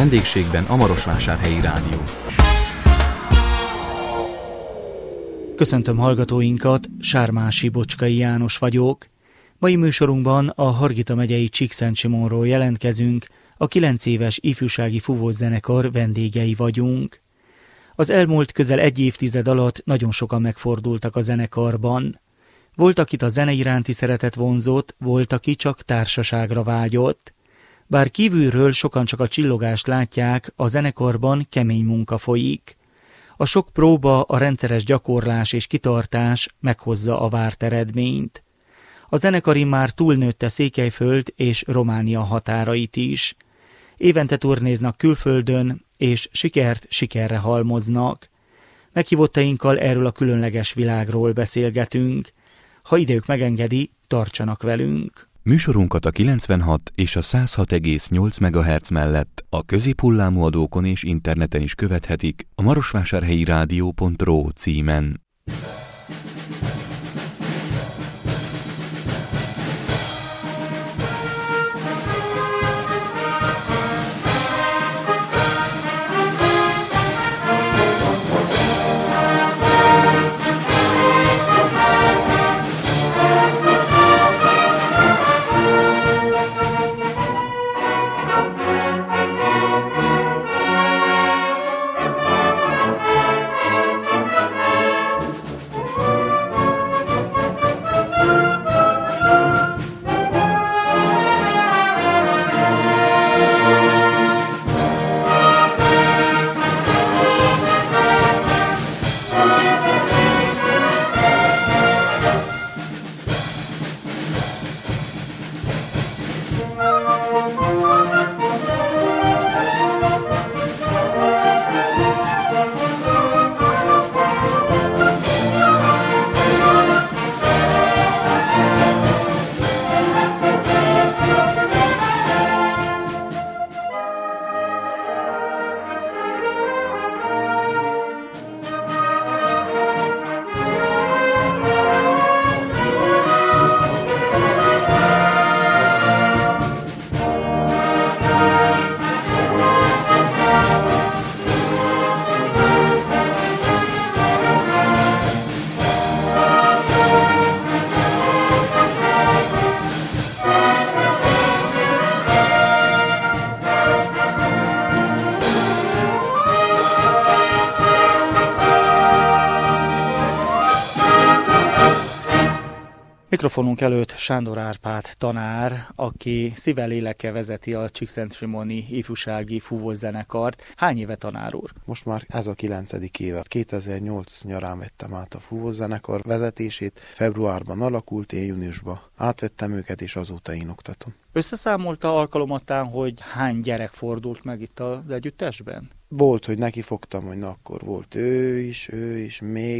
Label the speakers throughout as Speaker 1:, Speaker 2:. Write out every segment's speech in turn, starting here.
Speaker 1: vendégségben a Marosvásárhelyi Rádió.
Speaker 2: Köszöntöm hallgatóinkat, Sármási Bocskai János vagyok. Mai műsorunkban a Hargita megyei Csíkszentsimonról jelentkezünk, a 9 éves ifjúsági fúvószenekar vendégei vagyunk. Az elmúlt közel egy évtized alatt nagyon sokan megfordultak a zenekarban. Volt, akit a zene iránti szeretet vonzott, volt, aki csak társaságra vágyott. Bár kívülről sokan csak a csillogást látják, a zenekarban kemény munka folyik. A sok próba, a rendszeres gyakorlás és kitartás meghozza a várt eredményt. A zenekar immár túlnőtte Székelyföld és Románia határait is. Évente turnéznak külföldön, és sikert sikerre halmoznak. Meghívottainkkal erről a különleges világról beszélgetünk. Ha idejük megengedi, tartsanak velünk.
Speaker 1: Műsorunkat a 96 és a 106,8 MHz mellett a középhullámú adókon és interneten is követhetik a marosvásárhelyi rádió.ro címen.
Speaker 2: Mikrofonunk előtt Sándor Árpád tanár, aki szívvel lélekkel vezeti a Csíkszentsimoni ifjúsági fúvószenekart. Hány éve tanár úr?
Speaker 3: Most már ez a 9. éve. 2008 nyarán vettem át a fúvószenekar vezetését, februárban alakult, én júniusban átvettem őket, és azóta én oktatom.
Speaker 2: Összeszámolta alkalomattán, hogy hány gyerek fordult meg itt az együttesben?
Speaker 3: Volt, hogy neki fogtam, hogy na akkor volt ő is,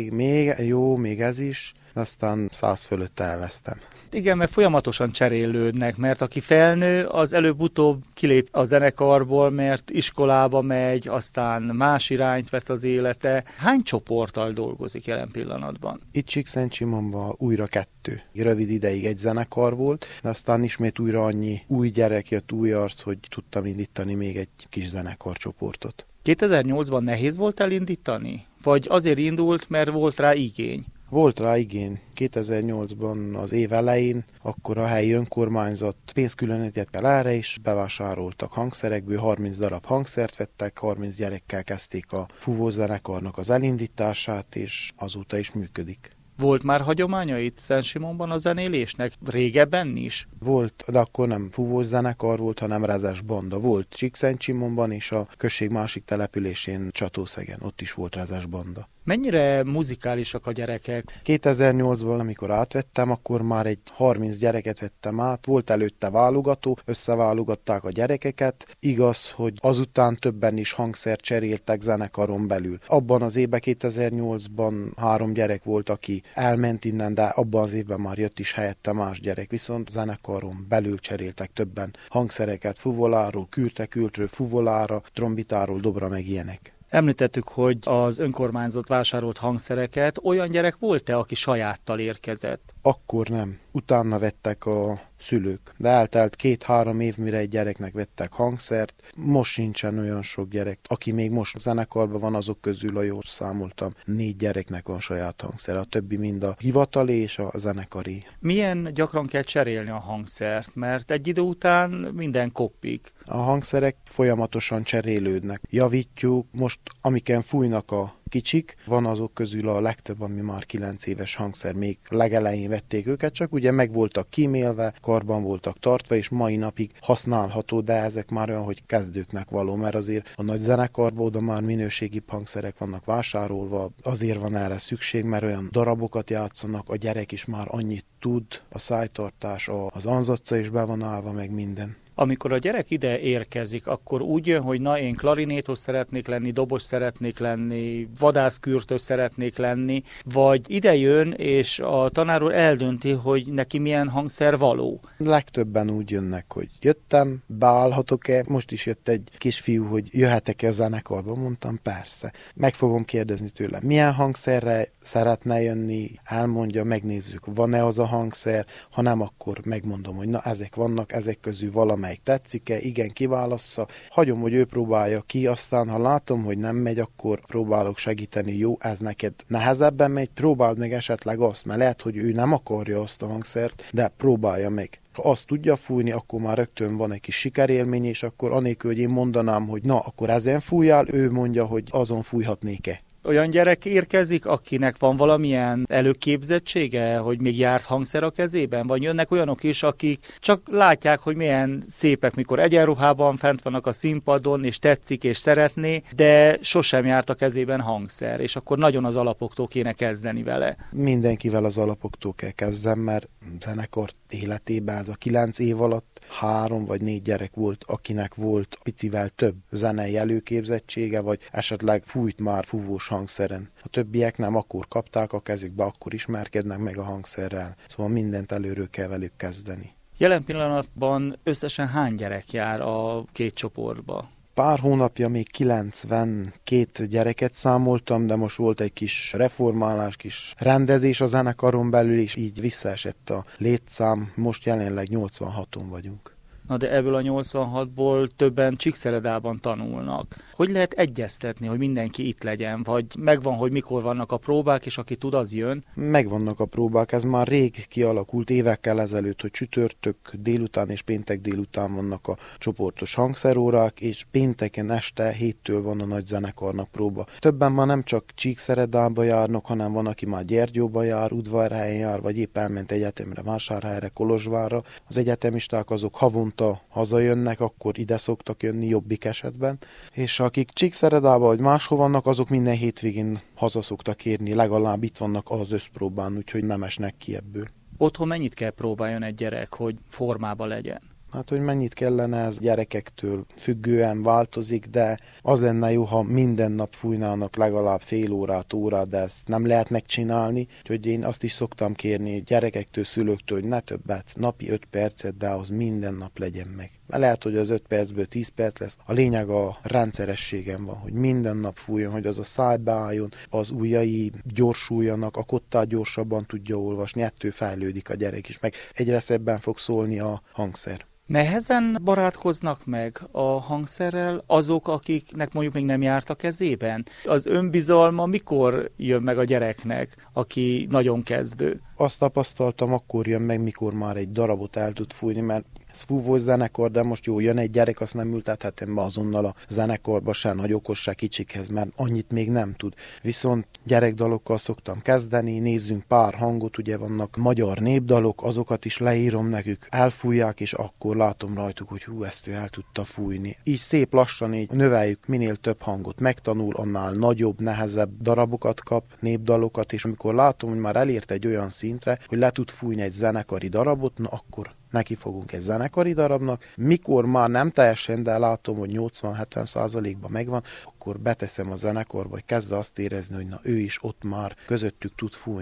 Speaker 3: még ez is, aztán 100 fölött elvesztem.
Speaker 2: Igen, mert folyamatosan cserélődnek, mert aki felnő, az előbb-utóbb kilép a zenekarból, mert iskolába megy, aztán más irányt vesz az élete. Hány csoporttal dolgozik jelen pillanatban?
Speaker 3: Itt Csíkszentsimonban újra 2. Rövid ideig egy zenekar volt, de aztán ismét újra annyi új gyerek jött, új arc, hogy tudtam indítani még egy kis zenekarcsoportot.
Speaker 2: 2008-ban nehéz volt elindítani? Vagy azért indult, mert volt rá igény?
Speaker 3: Volt rá igény. 2008-ban az év elején, akkor a helyi önkormányzat pénzkülönített el erre, és bevásároltak hangszerekből, 30 darab hangszert vettek, 30 gyerekkel kezdték a fúvószenekarnak az elindítását, és azóta is működik.
Speaker 2: Volt már hagyománya itt Szent-Simonban a zenélésnek? Régebben is?
Speaker 3: Volt, de akkor nem fúvószenekar volt, hanem rezes banda. Volt Csíkszentsimonban, és a község másik településén, Csatószegen, ott is volt rezes banda.
Speaker 2: Mennyire muzikálisak a gyerekek?
Speaker 3: 2008-ban, amikor átvettem, akkor már egy 30 gyereket vettem át. Volt előtte válogató, összeválogatták a gyerekeket. Igaz, hogy azután többen is hangszert cseréltek zenekaron belül. Abban az évben, 2008-ban 3 gyerek volt, aki elment innen, de abban az évben már jött is helyette más gyerek. Viszont zenekaron belül cseréltek többen hangszereket, fuvoláról, kürtekültről, fuvolára, trombitáról, dobra, meg ilyenek.
Speaker 2: Említettük, hogy az önkormányzat vásárolt hangszereket. Olyan gyerek volt-e, aki sajáttal érkezett?
Speaker 3: Akkor nem. utána vettek a szülők. De eltelt 2-3 év, mire egy gyereknek vettek hangszert. Most sincsen olyan sok gyerek. Aki még most zenekarban van, azok közül, a jól számoltam, 4 gyereknek van saját hangszer. A többi mind a hivatali és a zenekari.
Speaker 2: Milyen gyakran kell cserélni a hangszert? Mert egy idő után minden koppik.
Speaker 3: A hangszerek folyamatosan cserélődnek. Javítjuk, most amiken fújnak a kicsik, van azok közül a legtöbb, ami már 9 éves hangszer, még legelején vették őket, csak ugye meg voltak kímélve, karban voltak tartva, és mai napig használható, de ezek már olyan, hogy kezdőknek való, mert azért a nagy zenekarban oda már minőségi hangszerek vannak vásárolva, azért van erre szükség, mert olyan darabokat játszanak, a gyerek is már annyit tud, a szájtartás, az anzacca is be van állva, meg minden.
Speaker 2: Amikor a gyerek ide érkezik, akkor úgy jön, hogy na, én klarinétos szeretnék lenni, dobos szeretnék lenni, vadászkürtös szeretnék lenni, vagy ide jön, és a tanár úr eldönti, hogy neki milyen hangszer való.
Speaker 3: Legtöbben úgy jönnek, hogy jöttem, beállhatok-e? Most is jött egy kisfiú, hogy jöhetek-e a zenekarba? Mondtam, persze. Meg fogom kérdezni tőle, milyen hangszerre szeretne jönni, elmondja, megnézzük, van-e az a hangszer, ha nem, akkor megmondom, hogy na, ezek vannak, ezek közül valamelyik tetszik-e, igen, kiválassza, hagyom, hogy ő próbálja ki, aztán ha látom, hogy nem megy, akkor próbálok segíteni, jó, ez neked nehezebben megy, próbáld meg esetleg azt, mert lehet, hogy ő nem akarja azt a hangszert, de próbálja meg. Ha azt tudja fújni, akkor már rögtön van egy kis sikerélmény, és akkor anélkül, hogy én mondanám, hogy na, akkor ezen fújjál, ő mondja, hogy azon fújhatnék-e.
Speaker 2: Olyan gyerek érkezik, akinek van valamilyen előképzettsége, hogy még járt hangszer a kezében? Vagy jönnek olyanok is, akik csak látják, hogy milyen szépek, mikor egyenruhában fent vannak a színpadon, és tetszik, és szeretné, de sosem járt a kezében hangszer, és akkor nagyon az alapoktól kéne kezdeni vele.
Speaker 3: Mindenkivel az alapoktól kell kezdeni, mert zenekar életében ez a 9 év alatt 3 vagy 4 gyerek volt, akinek volt picivel több zenei előképzettsége, vagy esetleg fújt már fúvós hangszeren. A többiek nem, akkor kapták a kezükbe, akkor ismerkednek meg a hangszerrel. Szóval mindent előről kell velük kezdeni.
Speaker 2: Jelen pillanatban összesen hány gyerek jár a két csoportba?
Speaker 3: Pár hónapja még 92 gyereket számoltam, de most volt egy kis reformálás, kis rendezés a zenekaron belül, és így visszaesett a létszám. Most jelenleg 86-on vagyunk.
Speaker 2: Na de ebből a 86-ból többen Csíkszeredában tanulnak. Hogy lehet egyeztetni, hogy mindenki itt legyen? Vagy megvan, hogy mikor vannak a próbák, és aki tud, az jön?
Speaker 3: Megvannak a próbák, ez már rég kialakult, évekkel ezelőtt, hogy csütörtök délután és péntek délután vannak a csoportos hangszerórák, és pénteken este 7-től van a nagy zenekarnak próba. Többen már nem csak Csíkszeredába járnak, hanem van, aki már Gyergyóba jár, Udvarhelyen jár, vagy épp elment egyetemre, Vásárhelyre, Kolozsvárra. Az egyetemisták azok havonta hazajönnek, akkor ide szoktak jönni jobbik esetben, és akik Csíkszeredába vagy máshol vannak, azok minden hétvégén haza szoktak érni, legalább itt vannak az összpróbán, úgyhogy nem esnek ki ebből.
Speaker 2: Otthon mennyit kell próbáljon egy gyerek, hogy formába legyen?
Speaker 3: Hát, hogy mennyit kellene, ez gyerekektől függően változik, de az lenne jó, ha minden nap fújnának legalább fél órát, de ezt nem lehet megcsinálni. Úgyhogy én azt is szoktam kérni gyerekektől, szülőktől, hogy ne többet, napi 5 percet, de az minden nap legyen meg. Mert lehet, hogy az 5 percből 10 perc lesz. A lényeg a rendszerességem van, hogy minden nap fújjon, hogy az a szájba álljon, az ujjai gyorsuljanak, a kottát gyorsabban tudja olvasni, ettől fejlődik a gyerek is, meg egyre szebben fog szólni a hangszer.
Speaker 2: Nehezen barátkoznak meg a hangszerrel azok, akiknek mondjuk még nem járt a kezében? Az önbizalma mikor jön meg a gyereknek, aki nagyon kezdő?
Speaker 3: Azt tapasztaltam, akkor jön meg, mikor már egy darabot el tud fújni, mert ez fúvós zenekar, de most jó, jön egy gyerek, azt nem ültethetem be azonnal a zenekarba se, nagy okos se kicsikhez, mert annyit még nem tud. Viszont gyerekdalokkal szoktam kezdeni, nézzünk pár hangot, ugye vannak magyar népdalok, azokat is leírom nekük, elfújják, és akkor látom rajtuk, hogy hú, ezt ő el tudta fújni. Így szép lassan így növeljük, minél több hangot megtanul, annál nagyobb, nehezebb darabokat kap, népdalokat, és amikor látom, hogy már elért egy olyan szintre, hogy le tud fújni egy zenekari darabot, na akkor neki fogunk egy zenekari darabnak. Mikor már nem teljesen, de látom, hogy 80-70%-ban megvan, akkor beteszem a zenekarba, hogy kezdze azt érezni, hogy na ő is ott már közöttük tud fújni.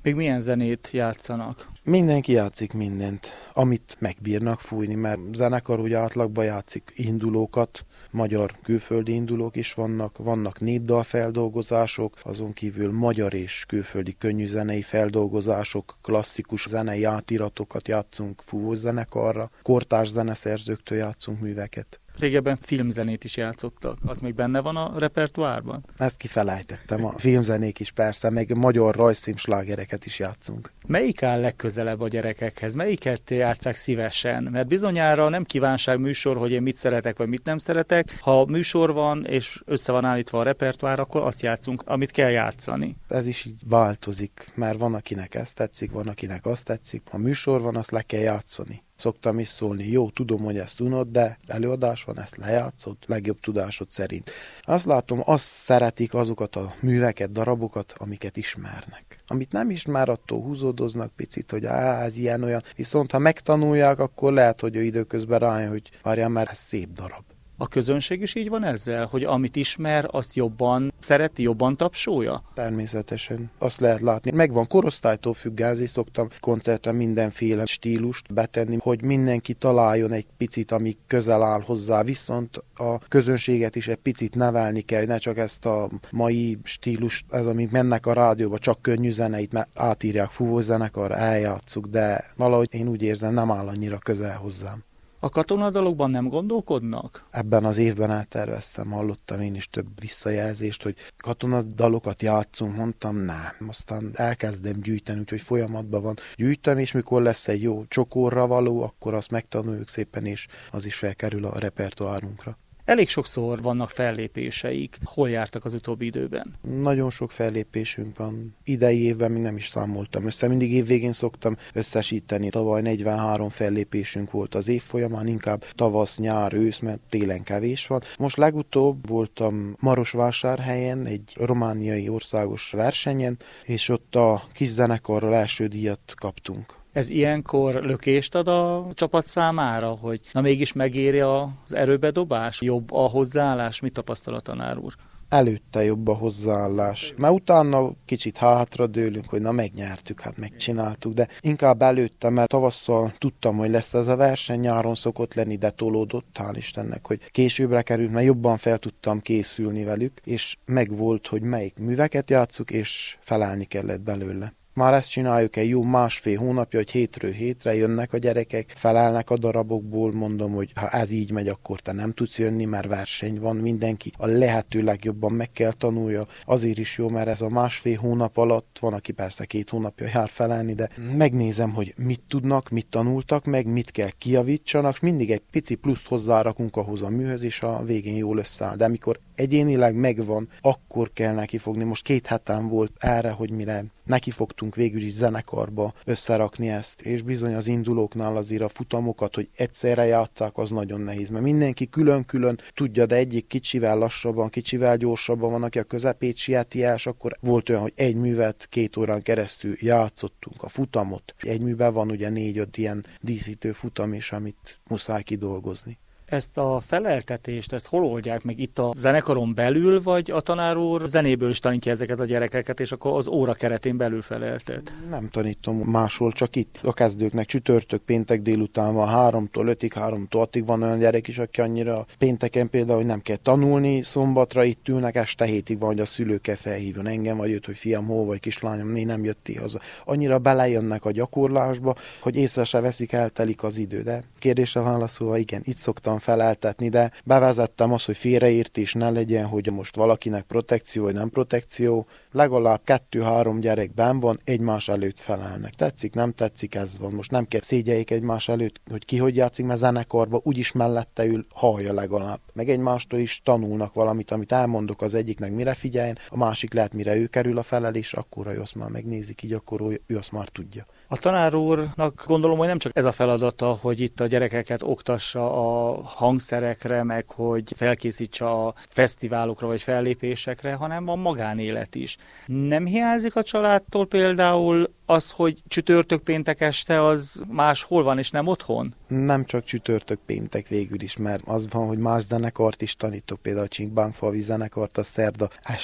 Speaker 2: Még milyen zenét játszanak?
Speaker 3: Mindenki játszik mindent, amit megbírnak fújni, mert zenekar ugye átlagban játszik indulókat, magyar külföldi indulók is vannak népdalfeldolgozások, azon kívül magyar és külföldi könnyűzenei feldolgozások, klasszikus zenei átiratokat játszunk fúvózenekarra, kortárs zeneszerzőktől játszunk műveket.
Speaker 2: Régebben filmzenét is játszottak, az még benne van a repertoárban?
Speaker 3: Ezt kifelejtettem, a filmzenék is persze, meg magyar rajzfilmslágereket is játszunk.
Speaker 2: Melyik áll legközelebb a gyerekekhez? Melyiket játsszák szívesen? Mert bizonyára nem kívánság műsor, hogy én mit szeretek, vagy mit nem szeretek. Ha műsor van, és össze van állítva a repertoár, akkor azt játszunk, amit kell játszani.
Speaker 3: Ez is így változik, mert van, akinek ez tetszik, van, akinek azt tetszik. Ha műsor van, azt le kell játszani. Szoktam is szólni, jó, tudom, hogy ezt unod, de előadás van, ezt lejátszod, legjobb tudásod szerint. Azt látom, azt szeretik azokat a műveket, darabokat, amiket ismernek. Amit nem ismer, attól húzódoznak picit, hogy ez ilyen-olyan. Viszont ha megtanulják, akkor lehet, hogy ő időközben rájön, hogy várjál, mert ez szép darab.
Speaker 2: A közönség is így van ezzel, hogy amit ismer, azt jobban szereti, jobban tapsolja?
Speaker 3: Természetesen. Azt lehet látni. Megvan korosztálytól függelni, szoktam koncertre mindenféle stílust betenni, hogy mindenki találjon egy picit, ami közel áll hozzá, viszont a közönséget is egy picit nevelni kell, hogy ne csak ezt a mai stílust, ez amik mennek a rádióba, csak könnyű zeneit, mert átírják fúvózenekarra, eljátszuk, de valahogy én úgy érzem, nem áll annyira közel hozzám.
Speaker 2: A katonadalokban nem gondolkodnak?
Speaker 3: Ebben az évben elterveztem, hallottam én is több visszajelzést, hogy katonadalokat játszunk, mondtam, nem. Aztán elkezdem gyűjteni, úgyhogy folyamatban van. Gyűjtöm, és mikor lesz egy jó csokorra való, akkor azt megtanuljuk szépen, és az is felkerül a repertoárunkra.
Speaker 2: Elég sokszor vannak fellépéseik. Hol jártak az utóbbi időben?
Speaker 3: Nagyon sok fellépésünk van. Idei évben még nem is számoltam össze. Mindig évvégén szoktam összesíteni. Tavaly 43 fellépésünk volt az év folyamán, inkább tavasz, nyár, ősz, mert télen kevés van. Most legutóbb voltam Marosvásárhelyen, egy romániai országos versenyen, és ott a kis zenekarral első díjat kaptunk.
Speaker 2: Ez ilyenkor lökést ad a csapat számára, hogy na mégis megéri az erőbedobás? Jobb a hozzáállás? Mit tapasztal a tanár úr?
Speaker 3: Előtte jobb a hozzáállás. Mert utána kicsit hátra dőlünk, hogy na megnyertük, hát megcsináltuk, de inkább előtte, mert tavasszal tudtam, hogy lesz ez a verseny, nyáron szokott lenni, de tolódott, hál' Istennek, hogy későbbre került, mert jobban fel tudtam készülni velük, és megvolt, hogy melyik műveket játsszuk, és felállni kellett belőle. Már ezt csináljuk egy jó 1,5 hónapja, hogy hétről hétre jönnek a gyerekek, felelnek a darabokból, mondom, hogy ha ez így megy, akkor te nem tudsz jönni, mert verseny van, mindenki a lehető legjobban meg kell tanulja. Azért is jó, mert ez a 1,5 hónap alatt, van, aki persze 2 hónapja jár felelni, de megnézem, hogy mit tudnak, mit tanultak meg, mit kell kijavítsanak, és mindig egy pici pluszt hozzárakunk ahhoz a műhöz, és a végén jól összeáll. De amikor egyénileg megvan, akkor kell nekifogni. Most 2 heten volt erre, hogy mire nekifogtunk végül is zenekarba összerakni ezt, és bizony az indulóknál azért a futamokat, hogy egyszerre játsszák, az nagyon nehéz, mert mindenki külön-külön tudja, de egyik kicsivel lassabban, kicsivel gyorsabban van, aki a közepét sieti el, és akkor volt olyan, hogy egy művet 2 órán keresztül játszottunk a futamot. Egy műben van ugye 4-5 ilyen díszítő futam is, amit muszáj kidolgozni.
Speaker 2: Ezt a feleltetést, ezt hol oldják meg? Itt a zenekaron belül, vagy a tanár úr zenéből is tanítja ezeket a gyerekeket, és akkor az óra keretén belül feleltet?
Speaker 3: Nem tanítom máshol, csak itt a kezdőknek csütörtök, péntek délután van 3-tól 5-ig, 3-tól 6-ig van olyan gyerek is, aki annyira pénteken például, hogy nem kell tanulni, szombatra itt ülnek, este 7-ig van, hogy a szülőkkel felhívjon engem, vagy őt, hogy fiam, hol vagy kislányom, nem jöttél haza. Annyira belejönnek a gyakorlásba, hogy észre se veszik, eltelik az idő. De kérdésre válaszolva, igen, itt szoktam feleltetni, de bevezettem azt, hogy félreértés ne legyen, hogy most valakinek protekció, vagy nem protekció. Legalább 2-3 gyerek benn van, egymás előtt felelnek. Tetszik, nem tetszik, ez van. Most nem kell szégyeljék egymás előtt, hogy ki hogy játszik, mert zenekarba úgyis mellette ül, hallja legalább. Meg egymástól is tanulnak valamit, amit elmondok az egyiknek, mire figyeljen, a másik lehet, mire ő kerül a felelés, akkor ő azt már megnézik, így akkor ő azt már tudja.
Speaker 2: A tanár úrnak gondolom, hogy nem csak ez a feladata, hogy itt a gyerekeket oktassa a hangszerekre, meg hogy felkészítse a fesztiválokra vagy fellépésekre, hanem van magánélet is. Nem hiányzik a családtól például az, hogy csütörtök péntek este az máshol van, és nem otthon?
Speaker 3: Nem csak csütörtök péntek végül is, mert az van, hogy más zenekart is tanítok, például a Csinkbánkfalvi zenekart a szerda este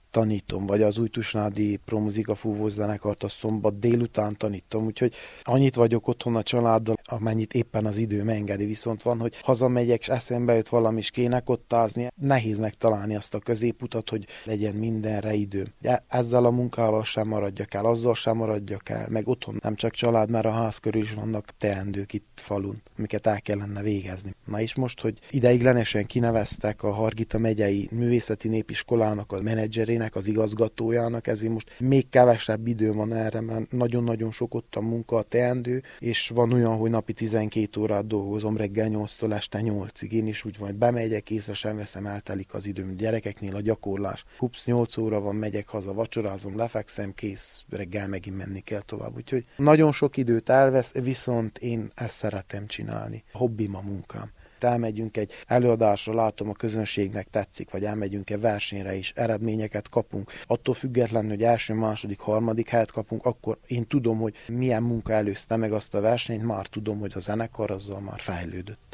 Speaker 3: tanítom, vagy az Újtusnádi Promuzika fúvózenekart a szombat délután tanítom, úgyhogy annyit vagyok otthon a családdal, amennyit éppen az időm engedi, viszont van, hogy hazamegyek, és eszembe jut valami, és kéne kottázni, nehéz megtalálni azt a középutat, hogy legyen mindenre időm. Ezzel a munkával sem maradjak el, azzal sem maradjak el, meg otthon nem csak család, mert a ház körül is vannak teendők itt falun, amiket el kellene végezni. Na és most, hogy ideiglenesen kineveztek a Hargita megyei művészeti népiskolának a menedzserének, az igazgatójának, ezért most még kevesebb idő van erre, mert nagyon-nagyon sok ott a munka, a teendő, és van olyan, hogy napi 12 órát dolgozom reggel 8-tól este 8-ig. Én is úgy van, hogy bemegyek, észre sem veszem, eltelik az időm. Gyerekeknél a gyakorlás. Hups, 8 óra van, megyek haza, vacsorázom, lefekszem, kész, reggel megint menni kell tovább. Úgyhogy nagyon sok időt elvesz, viszont én ezt szeretem csinálni. A hobbim a munkám. Elmegyünk egy előadásra, látom a közönségnek tetszik, vagy elmegyünk egy versenyre is, eredményeket kapunk. Attól függetlenül, hogy első, második, harmadik helyet kapunk, akkor én tudom, hogy milyen munka előzte meg azt a versenyt, már tudom, hogy a zenekar azzal már fejlődött.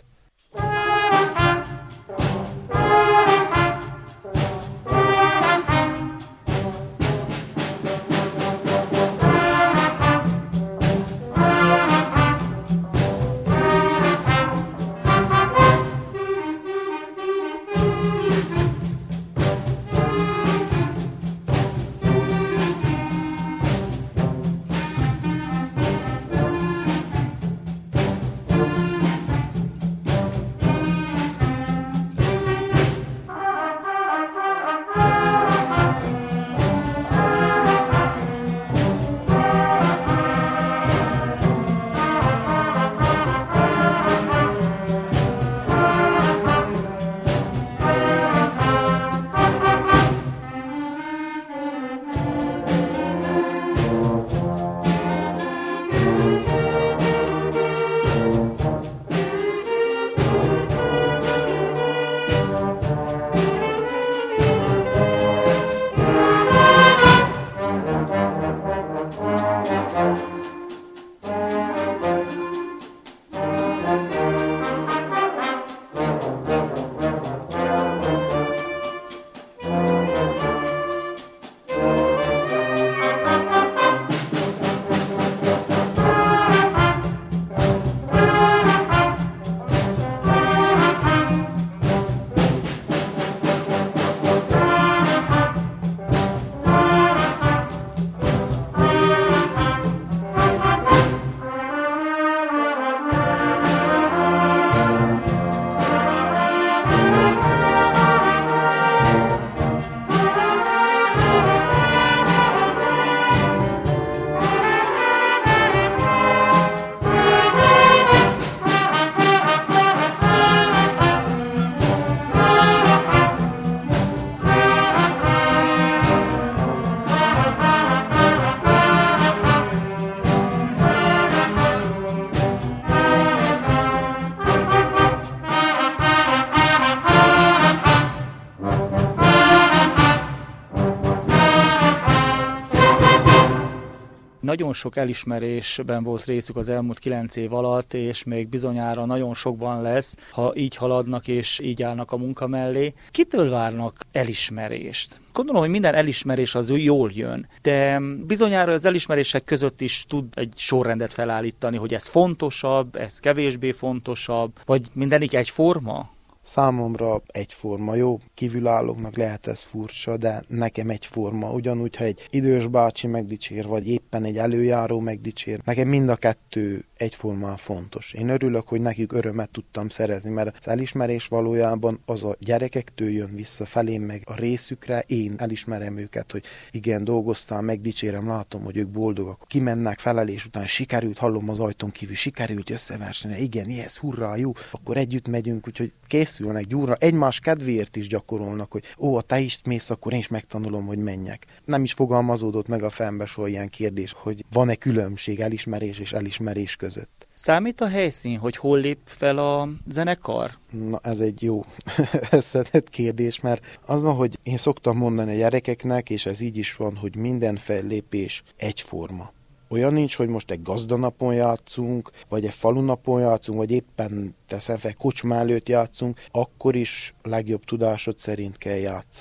Speaker 2: Nagyon sok elismerésben volt részük az elmúlt 9 év alatt, és még bizonyára nagyon sokban lesz, ha így haladnak és így állnak a munka mellé. Kitől várnak elismerést? Gondolom, hogy minden elismerés az jól jön, de bizonyára az elismerések között is tud egy sorrendet felállítani, hogy ez fontosabb, ez kevésbé fontosabb, vagy mindenik egyforma?
Speaker 3: Számomra egyforma, jó, kívülállóknak lehet ez furcsa, de nekem egyforma. Ugyanúgy, ha egy idős bácsi megdicsér, vagy éppen egy előjáró megdicsér, nekem mind a kettő egyformán fontos. Én örülök, hogy nekik örömet tudtam szerezni, mert az elismerés valójában az a gyerekektől jön vissza felém, meg a részükre, én elismerem őket, hogy igen, dolgoztam, megdicsérem, látom, hogy ők boldogak. Kimennek felelés után, sikerült, hallom az ajtón kívül, sikerült összeversenye, igen, yes, hurrá, jó, akkor együtt megyünk, úgyhogy készülnek gyúrra, egymás kedvéért is gyakorolnak, hogy ha te is mész, akkor én is megtanulom, hogy menjek. Nem is fogalmazódott meg a fejembe soha ilyen kérdés, hogy van-e különbség elismerés és elismerés között.
Speaker 2: Számít a helyszín, hogy hol lép fel a zenekar?
Speaker 3: Na, ez egy jó összetett kérdés, mert az van, hogy én szoktam mondani a gyerekeknek, és ez így is van, hogy minden fellépés egyforma. Olyan nincs, hogy most egy gazdanapon játszunk, vagy egy falunapon játszunk, vagy éppen teszem fel, kocsma előtt játszunk, akkor is legjobb tudásod szerint kell játszál.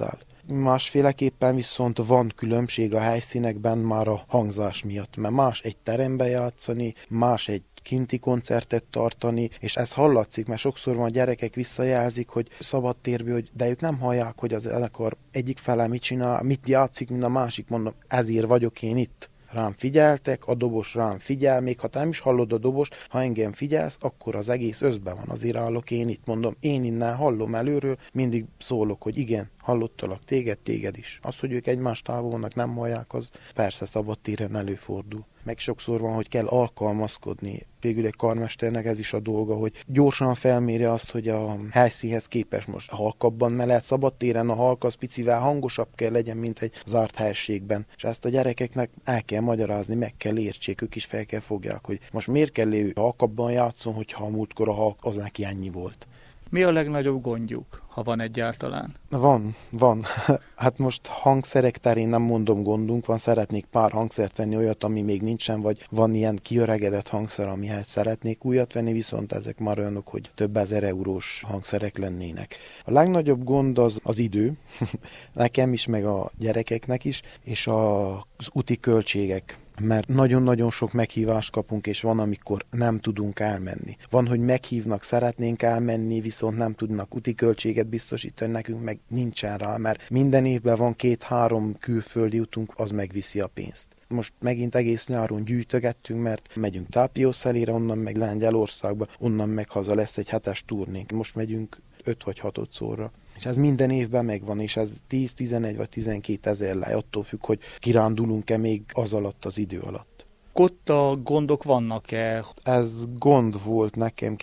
Speaker 3: Másféleképpen viszont van különbség a helyszínekben már a hangzás miatt, mert más egy terembe játszani, más egy kinti koncertet tartani, és ez hallatszik, mert sokszor van a gyerekek visszajelzik, hogy szabadtérből, hogy de ők nem hallják, hogy az zenekar egyik fele mit csinál, mit játszik, mint a másik, mondom, ezért vagyok én itt. Rám figyeltek, a dobos rám figyel, még ha te nem is hallod a dobost, ha engem figyelsz, akkor az egész összben van, azért állok én itt, mondom, én innen hallom előről, mindig szólok, hogy igen, hallottalak téged is. Az, hogy ők egymás távolnak nem hallják, az persze szabadtéren előfordul. Meg sokszor van, hogy kell alkalmazkodni. Végül egy karmesternek ez is a dolga, hogy gyorsan felmérje azt, hogy a helyszínhez képest most halkabban, mert lehet szabadtéren a halk az picivel hangosabb kell legyen, mint egy zárt helységben. És ezt a gyerekeknek el kell magyarázni, meg kell értsék, ők is fel kell fogják, hogy most miért kell ő halkabban játszon, hogyha a múltkor a halk az neki ennyi volt.
Speaker 2: Mi a legnagyobb gondjuk, ha van egyáltalán?
Speaker 3: Van. Hát most hangszerek terén nem mondom gondunk, van, szeretnék pár hangszert venni, olyat, ami még nincsen, vagy van ilyen kiöregedett hangszer, amihez szeretnék újat venni, viszont ezek már olyanok, hogy több ezer eurós hangszerek lennének. A legnagyobb gond az idő, nekem is, meg a gyerekeknek is, és az úti költségek. Mert nagyon-nagyon sok meghívást kapunk, és van, amikor nem tudunk elmenni. Van, hogy meghívnak, szeretnénk elmenni, viszont nem tudnak úti költséget biztosítani nekünk, meg nincsen rá, mert minden évben van 2-3 külföldi utunk, az megviszi a pénzt. Most megint egész nyáron gyűjtögettünk, mert megyünk Tápiószelére, onnan meg Lengyelországba, onnan meg haza lesz egy hetes turnénk. Most megyünk 5 vagy 6-szorra. És ez minden évben megvan, és ez 10, 11 vagy 12 ezer lej, attól függ, hogy kirándulunk-e még az alatt, az idő alatt.
Speaker 2: Ott a gondok vannak-e?
Speaker 3: Ez gond volt nekem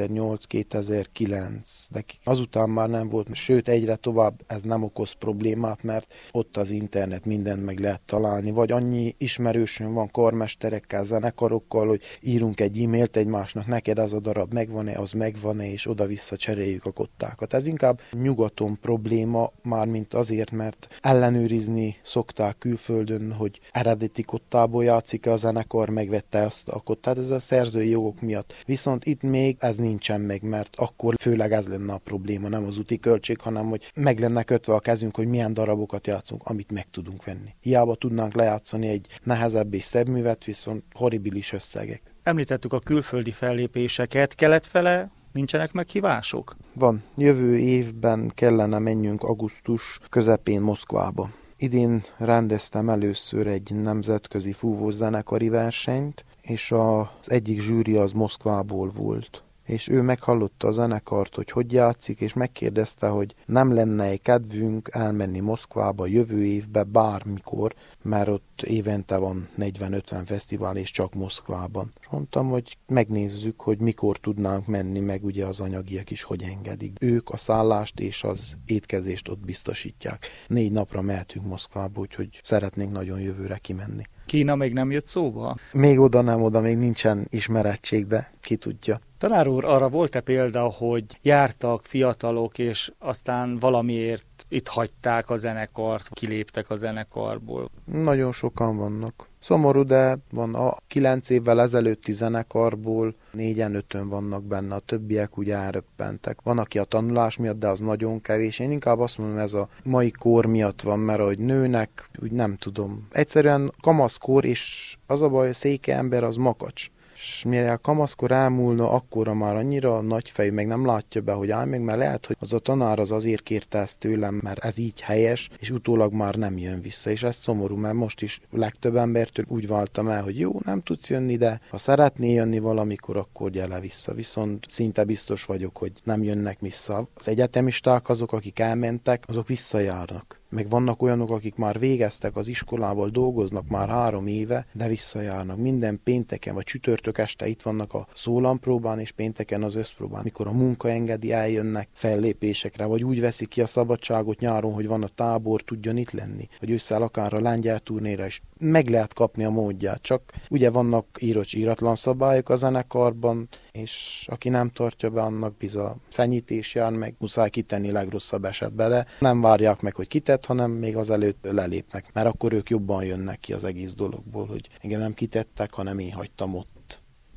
Speaker 3: 2008-2009, de azután már nem volt, sőt egyre tovább ez nem okoz problémát, mert ott az internet, mindent meg lehet találni, vagy annyi ismerősöm van karmesterekkel, zenekarokkal, hogy írunk egy e-mailt egymásnak, neked az a darab megvan-e, az megvan-e, és oda-vissza cseréljük a kottákat. Ez inkább nyugaton probléma, mármint azért, mert ellenőrizni szokták külföldön, hogy eredeti kottából játszik-e a zenekar, megvette azt a kottát, ez a szerzői jogok miatt. Viszont itt még ez nincsen meg, mert akkor főleg ez lenne a probléma, nem az úti költség, hanem hogy meg lenne kötve a kezünk, hogy milyen darabokat játszunk, amit meg tudunk venni. Hiába tudnánk lejátszani egy nehezebb és szebb művet, viszont horribilis összegek.
Speaker 2: Említettük a külföldi fellépéseket, keletfele nincsenek meghívások?
Speaker 3: Van. Jövő évben kellene menjünk augusztus közepén Moszkvába. Idén rendeztem először egy nemzetközi fúvózenekari versenyt, és az egyik zsűri az Moszkvából volt. És ő meghallotta a zenekart, hogy játszik, és megkérdezte, hogy nem lenne kedvünk elmenni Moszkvába jövő évbe bármikor, mert ott évente van 40-50 fesztivál, és csak Moszkvában. És mondtam, hogy megnézzük, hogy mikor tudnánk menni, meg ugye az anyagiak is hogy engedik. Ők a szállást és az étkezést ott biztosítják. 4 napra mehetünk Moszkvába, úgyhogy szeretnénk nagyon jövőre kimenni.
Speaker 2: Kína még nem jött szóba?
Speaker 3: Még oda még nincsen ismerettség, de ki tudja.
Speaker 2: Tanár úr, arra volt-e példa, hogy jártak fiatalok, és aztán valamiért itt hagyták a zenekart, kiléptek a zenekarból?
Speaker 3: Nagyon sokan vannak. Szomorú, de van a 9 évvel ezelőtti zenekarból 4-5 vannak benne, a többiek ugye elröppentek. Van, aki a tanulás miatt, de az nagyon kevés. Én inkább azt mondom, ez a mai kor miatt van, mert ahogy nőnek, úgy nem tudom. Egyszerűen kamaszkor, és az a baj, a széke ember az makacs. És mire a kamaszkor elmúlna, akkora már annyira nagyfejű, meg nem látja be, hogy áll meg, mert lehet, hogy az a tanár az azért kérte ezt tőlem, mert ez így helyes, és utólag már nem jön vissza. És ez szomorú, mert most is legtöbb embertől úgy váltam el, hogy jó, nem tudsz jönni, de ha szeretnél jönni valamikor, akkor gyere vissza. Viszont szinte biztos vagyok, hogy nem jönnek vissza. Az egyetemisták azok, akik elmentek, azok visszajárnak. Meg vannak olyanok, akik már végeztek az iskolával, dolgoznak már 3 éve, de visszajárnak. Minden pénteken vagy csütörtök este itt vannak a szólampróbán, és pénteken az összpróbán. Mikor a munka engedi, eljönnek fellépésekre, vagy úgy veszik ki a szabadságot nyáron, hogy van a tábor, tudjon itt lenni. Vagy ősszel akár a lengyel turnéra is meg lehet kapni a módját. Csak ugye vannak íratlan szabályok a zenekarban, és aki nem tartja be, annak bizony fenyítés jár, meg muszáj kitenni legrosszabb esetben, de nem várják meg, hogy kitett, hanem még azelőtt lelépnek, mert akkor ők jobban jönnek ki az egész dologból, hogy igen, nem kitettek, hanem én hagytam ott.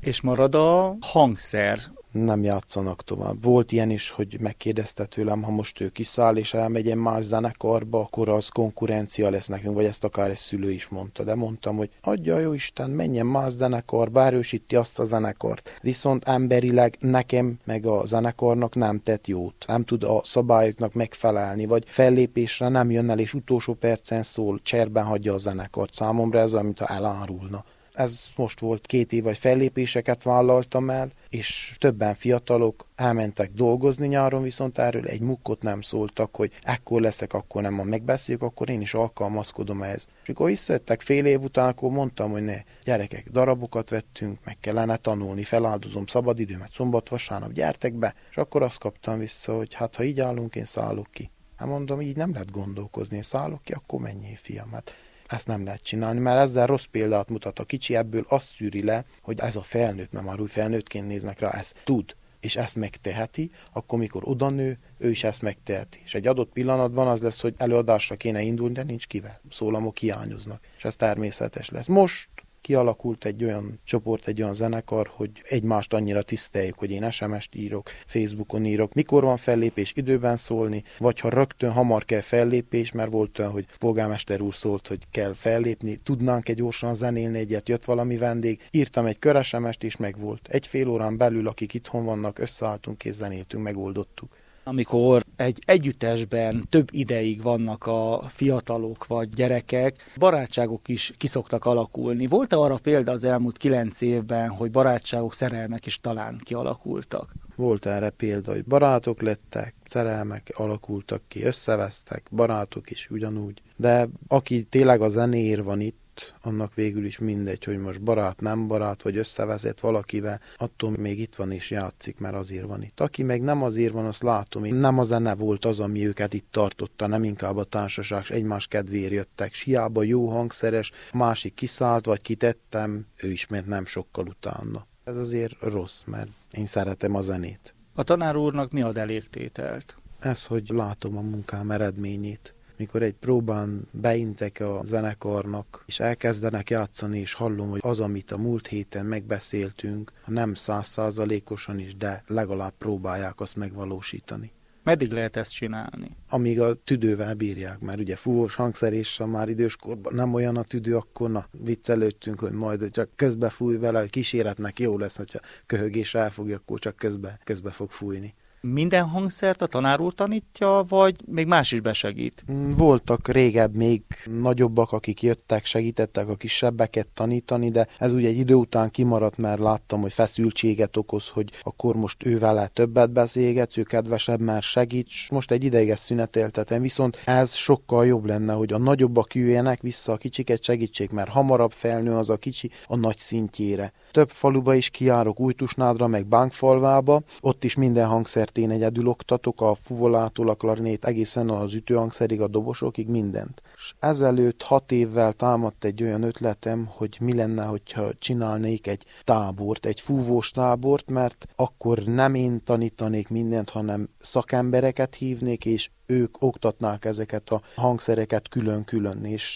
Speaker 2: És marad a hangszer.
Speaker 3: Nem játszanak tovább. Volt ilyen is, hogy megkérdezte tőlem, ha most ő kiszáll és elmegy egy más zenekarba, akkor az konkurencia lesz nekünk, vagy ezt akár egy szülő is mondta. De mondtam, hogy adja jó Isten, menjen más zenekarba, erősíti azt a zenekart. Viszont emberileg nekem meg a zenekarnak nem tett jót. Nem tud a szabályoknak megfelelni, vagy fellépésre nem jön el, és utolsó percen szól, cserben hagyja a zenekart. Számomra ez olyan, mintha elárulna. Ez most volt 2 év, vagy fellépéseket vállaltam el, és többen fiatalok elmentek dolgozni nyáron, viszont erről egy mukkot nem szóltak, hogy ekkor leszek, akkor nem, ha megbeszéljük, akkor én is alkalmazkodom ehhez. És amikor visszajöttek fél év után, akkor mondtam, hogy ne, gyerekek, darabokat vettünk, meg kellene tanulni, feláldozom szabadidőmet, szombat, vasárnap, gyertek be. És akkor azt kaptam vissza, hogy hát ha így állunk, én szállok ki. Hát mondom, így nem lehet gondolkozni, én szállok ki, akkor menjél, fiam. Hát ezt nem lehet csinálni, mert ezzel rossz példát mutat. A kicsi ebből azt szűri le, hogy ez a felnőtt, nem már új felnőttként néznek rá, ezt tud, és ezt megteheti, akkor mikor odanő, ő is ezt megteheti. És egy adott pillanatban az lesz, hogy előadásra kéne indulni, de nincs kivel. Szólamok hiányoznak, és ez természetes lesz. Most kialakult egy olyan csoport, egy olyan zenekar, hogy egymást annyira tiszteljük, hogy én SMS-t írok, Facebookon írok, mikor van fellépés, időben szólni, vagy ha rögtön hamar kell fellépés, mert volt olyan, hogy polgármester úr szólt, hogy kell fellépni, tudnánk gyorsan zenélni egyet, jött valami vendég, írtam egy kör SMS-t és megvolt. 1,5 órán belül, akik itthon vannak, összeálltunk és zenéltünk, megoldottuk.
Speaker 2: Amikor egy együttesben több ideig vannak a fiatalok vagy gyerekek, barátságok is kiszoktak alakulni. Volt-e arra példa az elmúlt 9 évben, hogy barátságok, szerelmek is talán kialakultak?
Speaker 3: Volt erre példa, hogy barátok lettek, szerelmek alakultak ki, összevesztek, barátok is ugyanúgy. De aki tényleg a zenéért van itt, annak végül is mindegy, hogy most barát, nem barát, vagy összevezet valakivel, attól még itt van és játszik, mert azért van itt. Aki meg nem azért van, azt látom, hogy nem a zene volt az, ami őket itt tartotta, nem inkább a társaság, és egymás kedvéért jöttek. Hiába jó hangszeres, másik kiszállt, vagy kitettem, ő is ment nem sokkal utána. Ez azért rossz, mert én szeretem a zenét.
Speaker 2: A tanár úrnak mi ad elégtételt?
Speaker 3: Ez, hogy látom a munkám eredményét. Mikor egy próbán beintek a zenekarnak, és elkezdenek játszani, és hallom, hogy az, amit a múlt héten megbeszéltünk, nem 100%-osan is, de legalább próbálják azt megvalósítani.
Speaker 2: Meddig lehet ezt csinálni?
Speaker 3: Amíg a tüdővel bírják, mert ugye fúvós hangszeréssel már időskorban nem olyan a tüdő, akkor viccelődtünk, hogy majd csak közbe fúj vele, hogy kíséretnek jó lesz, hogyha köhögés elfogja, akkor csak közbe fog fújni.
Speaker 2: Minden hangszert a tanár úr tanítja, vagy még más is besegít?
Speaker 3: Voltak régebb még nagyobbak, akik jöttek, segítettek a kisebbeket tanítani, de ez ugye egy idő után kimaradt, mert láttam, hogy feszültséget okoz, hogy akkor most ő vele többet beszélgetsz, ő kedvesebb, már segíts. Most egy ideig ezt szüneteltetem, viszont ez sokkal jobb lenne, hogy a nagyobbak jöjjenek vissza, a kicsiket segítsék, mert hamarabb felnő az a kicsi a nagy szintjére. Több faluba is kijárok, Újtusnádra, meg Bánkfalvába, ott is minden hangszert én egyedül oktatok, a fuvolától a klarinét egészen az ütőhangszerig, a dobosokig, mindent. És ezelőtt 6 évvel támadt egy olyan ötletem, hogy mi lenne, hogyha csinálnék egy tábort, egy fúvós tábort, mert akkor nem én tanítanék mindent, hanem szakembereket hívnék, és ők oktatnák ezeket a hangszereket külön-külön, és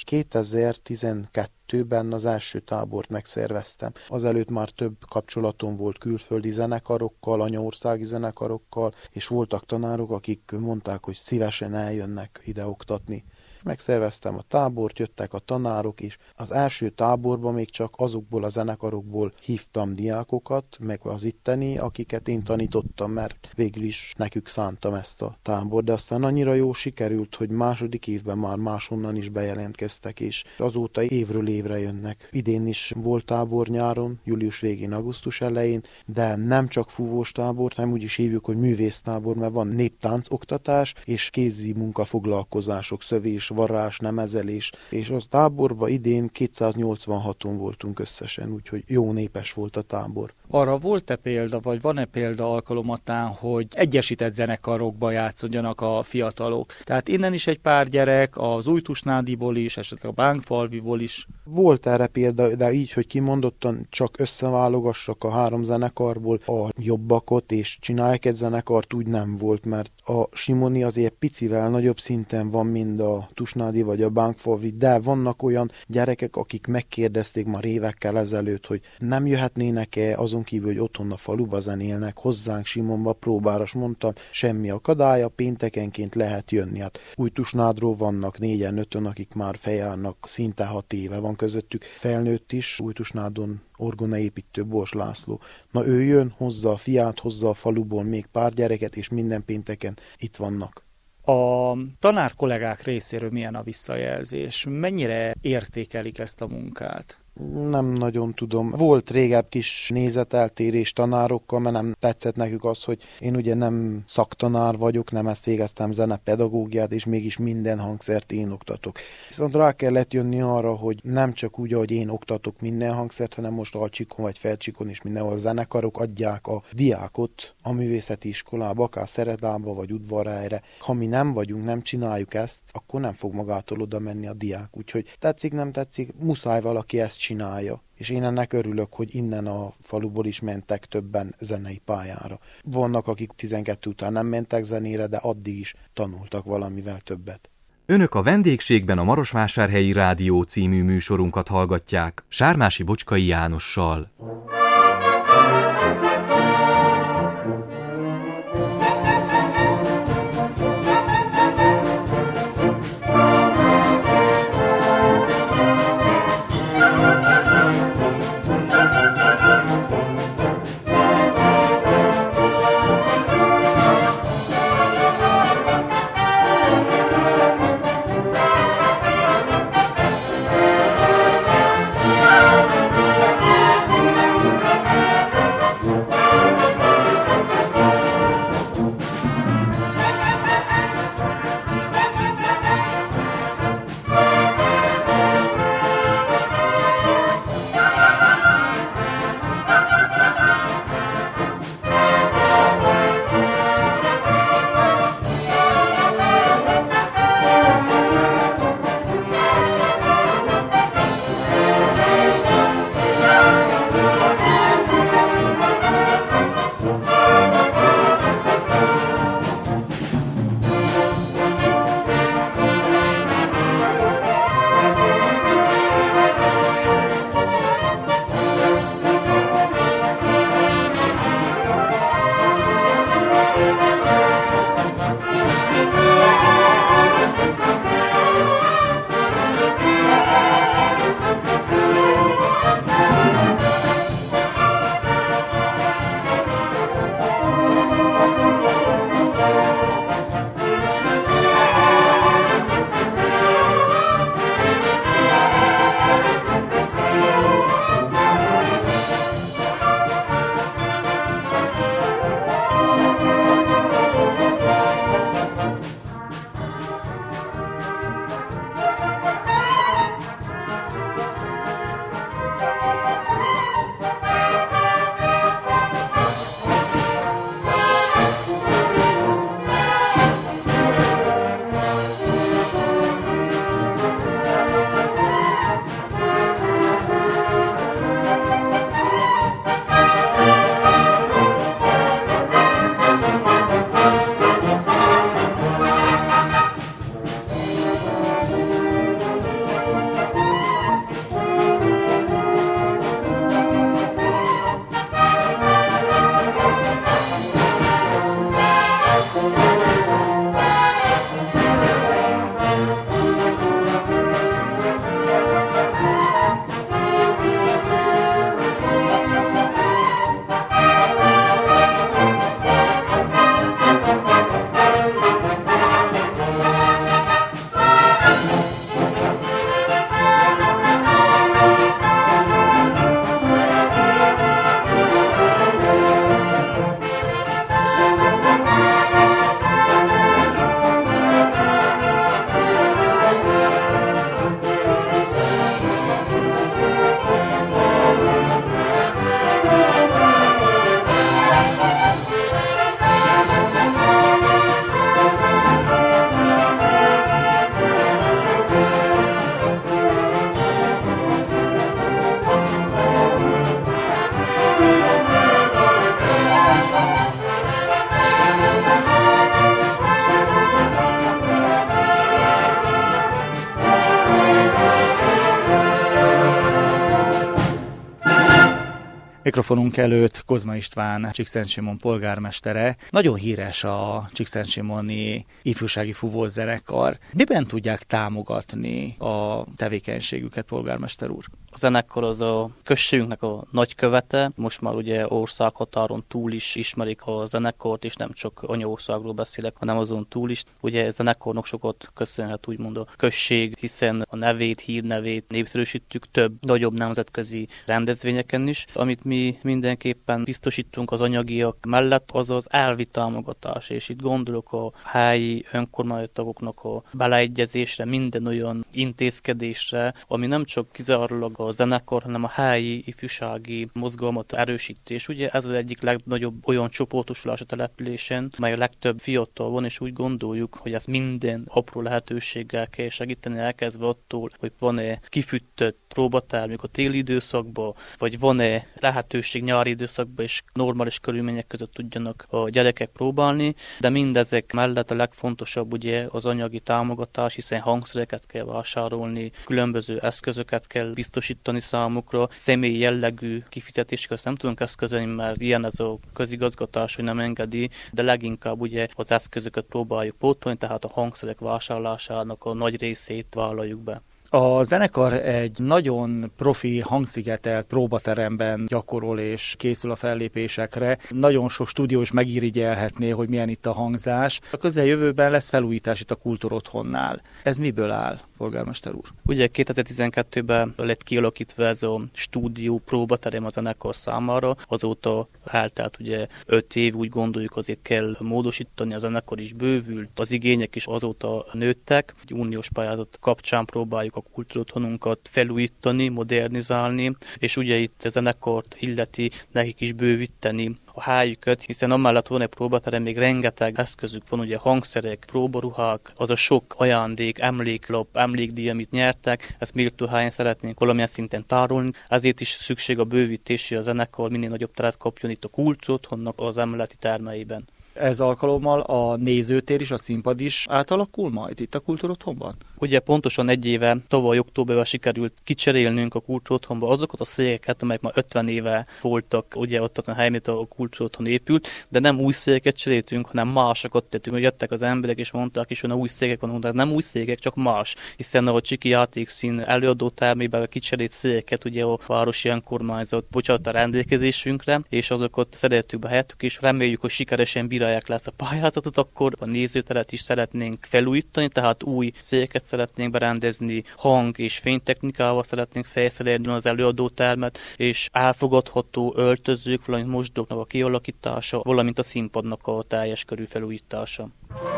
Speaker 3: 2012-ben az első tábort megszerveztem. Azelőtt már több kapcsolatom volt külföldi zenekarokkal, anyaországi zenekarokkal, és voltak tanárok, akik mondták, hogy szívesen eljönnek ide oktatni. Megszerveztem a tábort, jöttek a tanárok is. Az első táborban még csak azokból a zenekarokból hívtam diákokat, meg az itteni, akiket én tanítottam, mert végül is nekük szántam ezt a tábort. De aztán annyira jó sikerült, hogy második évben már máshonnan is bejelentkeztek, és azóta évről évre jönnek. Idén is volt tábor nyáron, július végén, augusztus elején, de nem csak fúvós tábor, hanem úgy is hívjuk, hogy művésztábor, mert van néptánc oktatás és kézi munkafoglalkozások, szövés, varrás, nemezelés, és az táborban idén 286-on voltunk összesen, úgyhogy jó népes volt a tábor.
Speaker 2: Arra volt-e példa, vagy van-e példa alkalomatán, hogy egyesített zenekarokba játszodjanak a fiatalok? Tehát innen is egy pár gyerek, az Újtusnádiból is, esetleg a Bánkfalviból is.
Speaker 3: Volt erre példa, de így, hogy kimondottan csak összeválogassak a 3 zenekarból a jobbakot, és csinálják egy zenekart, úgy nem volt, mert a Simoni azért picivel nagyobb szinten van, mint a Újtusnádi vagy a Bánkfalvi, de vannak olyan gyerekek, akik megkérdezték már évekkel ezelőtt, hogy nem jöhetnének-e azon kívül, hogy otthon a faluba zenélnek, hozzánk Simonba próbára, és mondtam, semmi akadálya, péntekenként lehet jönni. Hát Újtusnádról vannak 4-5-ön, akik már feljárnak, szinte 6 éve van közöttük, felnőtt is, Újtusnádon orgonaépítő Bors László. Na ő jön, hozza a fiát, hozza a faluból még pár gyereket, és minden pénteken itt vannak.
Speaker 2: A tanár kollégák részéről milyen a visszajelzés? Mennyire értékelik ezt a munkát?
Speaker 3: Nem nagyon tudom. Volt régebb kis nézeteltérés tanárokkal, mert nem tetszett nekük az, hogy én ugye nem szaktanár vagyok, nem ezt végeztem zenepedagógiát, és mégis minden hangszert én oktatok. Viszont rá kellett jönni arra, hogy nem csak úgy, ahogy én oktatok minden hangszert, hanem most Alcsikon vagy Felcsikon is mindenhol a zenekarok adják a diákot a művészeti iskolába, akár Szeredába vagy Udvarhelyre. Ha mi nem vagyunk, nem csináljuk ezt, akkor nem fog magától oda menni a diák. Úgyhogy tetszik, nem tetszik, muszáj valaki ezt csinálja. És én ennek örülök, hogy innen a faluból is mentek többen zenei pályára. Vannak, akik 12 után nem mentek zenére, de addig is tanultak valamivel többet.
Speaker 1: Önök a vendégségben a Marosvásárhelyi Rádió című műsorunkat hallgatják Sármási Bocskai Jánossal.
Speaker 2: Mikrofonunk előtt Kozma István, Csíkszentsimon polgármestere. Nagyon híres a csíkszentsimoni ifjúsági fúvózenekar. Miben tudják támogatni a tevékenységüket, polgármester úr?
Speaker 4: A zenekar az a községünknek a nagykövete. Most már ugye országhatáron túl is ismerik a zenekart, és nem csak anyaországról beszélek, hanem azon túl is. Ugye a zenekarnak sokat köszönhet úgymond a község, hiszen a nevét, hírnevét népszerűsítjük több nagyobb nemzetközi rendezvényeken is. Amit mi mindenképpen biztosítunk az anyagiak mellett, az az elvi támogatás, és itt gondolok a helyi önkormányzatoknak a beleegyezésre, minden olyan intézkedésre, ami nem csak kizárólag a zenekar, hanem a helyi ifjúsági mozgalmat erősítés. Ugye ez az egyik legnagyobb olyan csoportosulás a településen, mely a legtöbb fiatal van, és úgy gondoljuk, hogy ezt minden apró lehetőséggel kell segíteni, elkezdve attól, hogy van-e kifűtött próbatermük a téli időszakban, vagy van-e lehetőség nyári időszakban, és normális körülmények között tudjanak a gyerekek próbálni, de mindezek mellett a legfontosabb ugye az anyagi támogatás, hiszen hangszereket kell vásárolni, különböző eszközöket kell biztosítani számukra, személyi jellegű kifizetéseket nem tudunk eszközölni, mert ilyen ez a közigazgatás, hogy nem engedi, de leginkább ugye az eszközöket próbáljuk pótolni, tehát a hangszerek vásárlásának a nagy részét vállaljuk be.
Speaker 2: A zenekar egy nagyon profi hangszigetelt próbateremben gyakorol és készül a fellépésekre. Nagyon sok stúdió is megirigyelhetné, hogy milyen itt a hangzás. A közeljövőben lesz felújítás itt a Kultúrotthonnál. Ez miből áll, polgármester úr?
Speaker 4: Ugye 2012-ben lett kialakítva ez a stúdió próbaterem a zenekar számára. Azóta eltelt ugye 5 év, úgy gondoljuk, azért kell módosítani, a zenekar is bővült, az igények is azóta nőttek. Egy uniós pályázat kapcsán próbáljuk a Kultúrotthonunkat felújítani, modernizálni, és ugye itt a zenekart illeti nekik is bővíteni a helyüket, hiszen amellett van egy próbaterem, még rengeteg eszközük van, ugye hangszerek, próbaruhák, az a sok ajándék, emléklap, emlékdíj, amit nyertek, ezt méltó helyen szeretnénk valamilyen szinten tárolni, ezért is szükség a bővítési, a zenekar minél nagyobb teret kapjon itt a Kultúrotthonnak az emeleti termeiben.
Speaker 2: Ez alkalommal a nézőtér is, a színpad is átalakul majd itt a Kultúrotthonban?
Speaker 4: Ugye pontosan 1 éve, tavaly októberben sikerült kicserélnünk a Kultúrotthonba azokat a székeket, amelyek már 50 éve voltak, ugye ott azon a helyen, a Kultúrotthon épült, de nem új székeket cseréltünk, hanem másokat tettünk, hogy jöttek az emberek és mondták is, hogy új székek van, de nem új székek, csak más, hiszen a Csiki játékszín előadó termében kicserélt székeket ugye a városi önkormányzat bocsánat a rendelkezésünkre, és azokat szerettük be helyettük, és reméljük, hogy sikeresen bírálják lesz a pályázatot, akkor a nézőteret is szeretnénk felújítani, tehát új széket szeretnénk berendezni, hang- és fénytechnikával szeretnénk felszerelni az előadótermet, és elfogadható öltözők, valamint mosdóknak a kialakítása, valamint a színpadnak a teljes körű felújítása.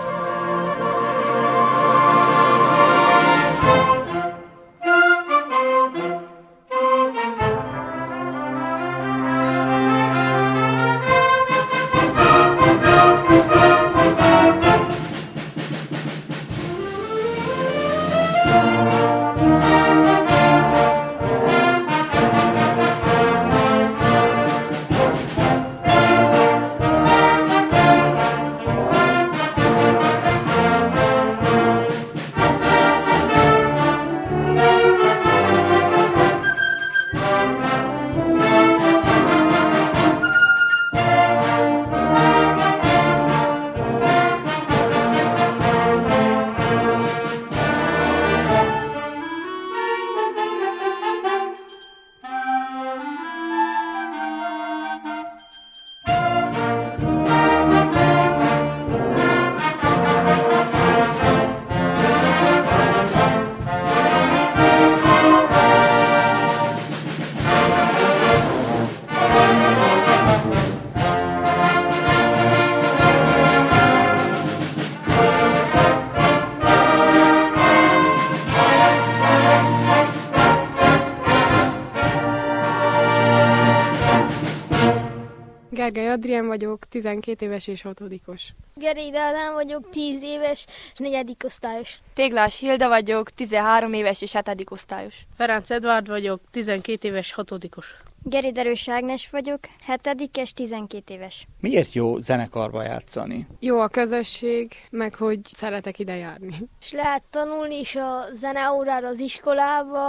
Speaker 5: Gergely Adrián vagyok, 12 éves és 6-os.
Speaker 6: Geréd Ádám vagyok, 10 éves és 4. osztályos.
Speaker 7: Téglás Hilda vagyok, 13 éves és 7. osztályos.
Speaker 8: Ferenc Edvárd vagyok, 12 éves, 6-os.
Speaker 6: Geréd Erős Ágnes vagyok, 7. és 12 éves.
Speaker 2: Miért jó zenekarba játszani?
Speaker 5: Jó a közösség, meg hogy szeretek ide járni.
Speaker 6: És lehet tanulni is a zeneórára az iskolába,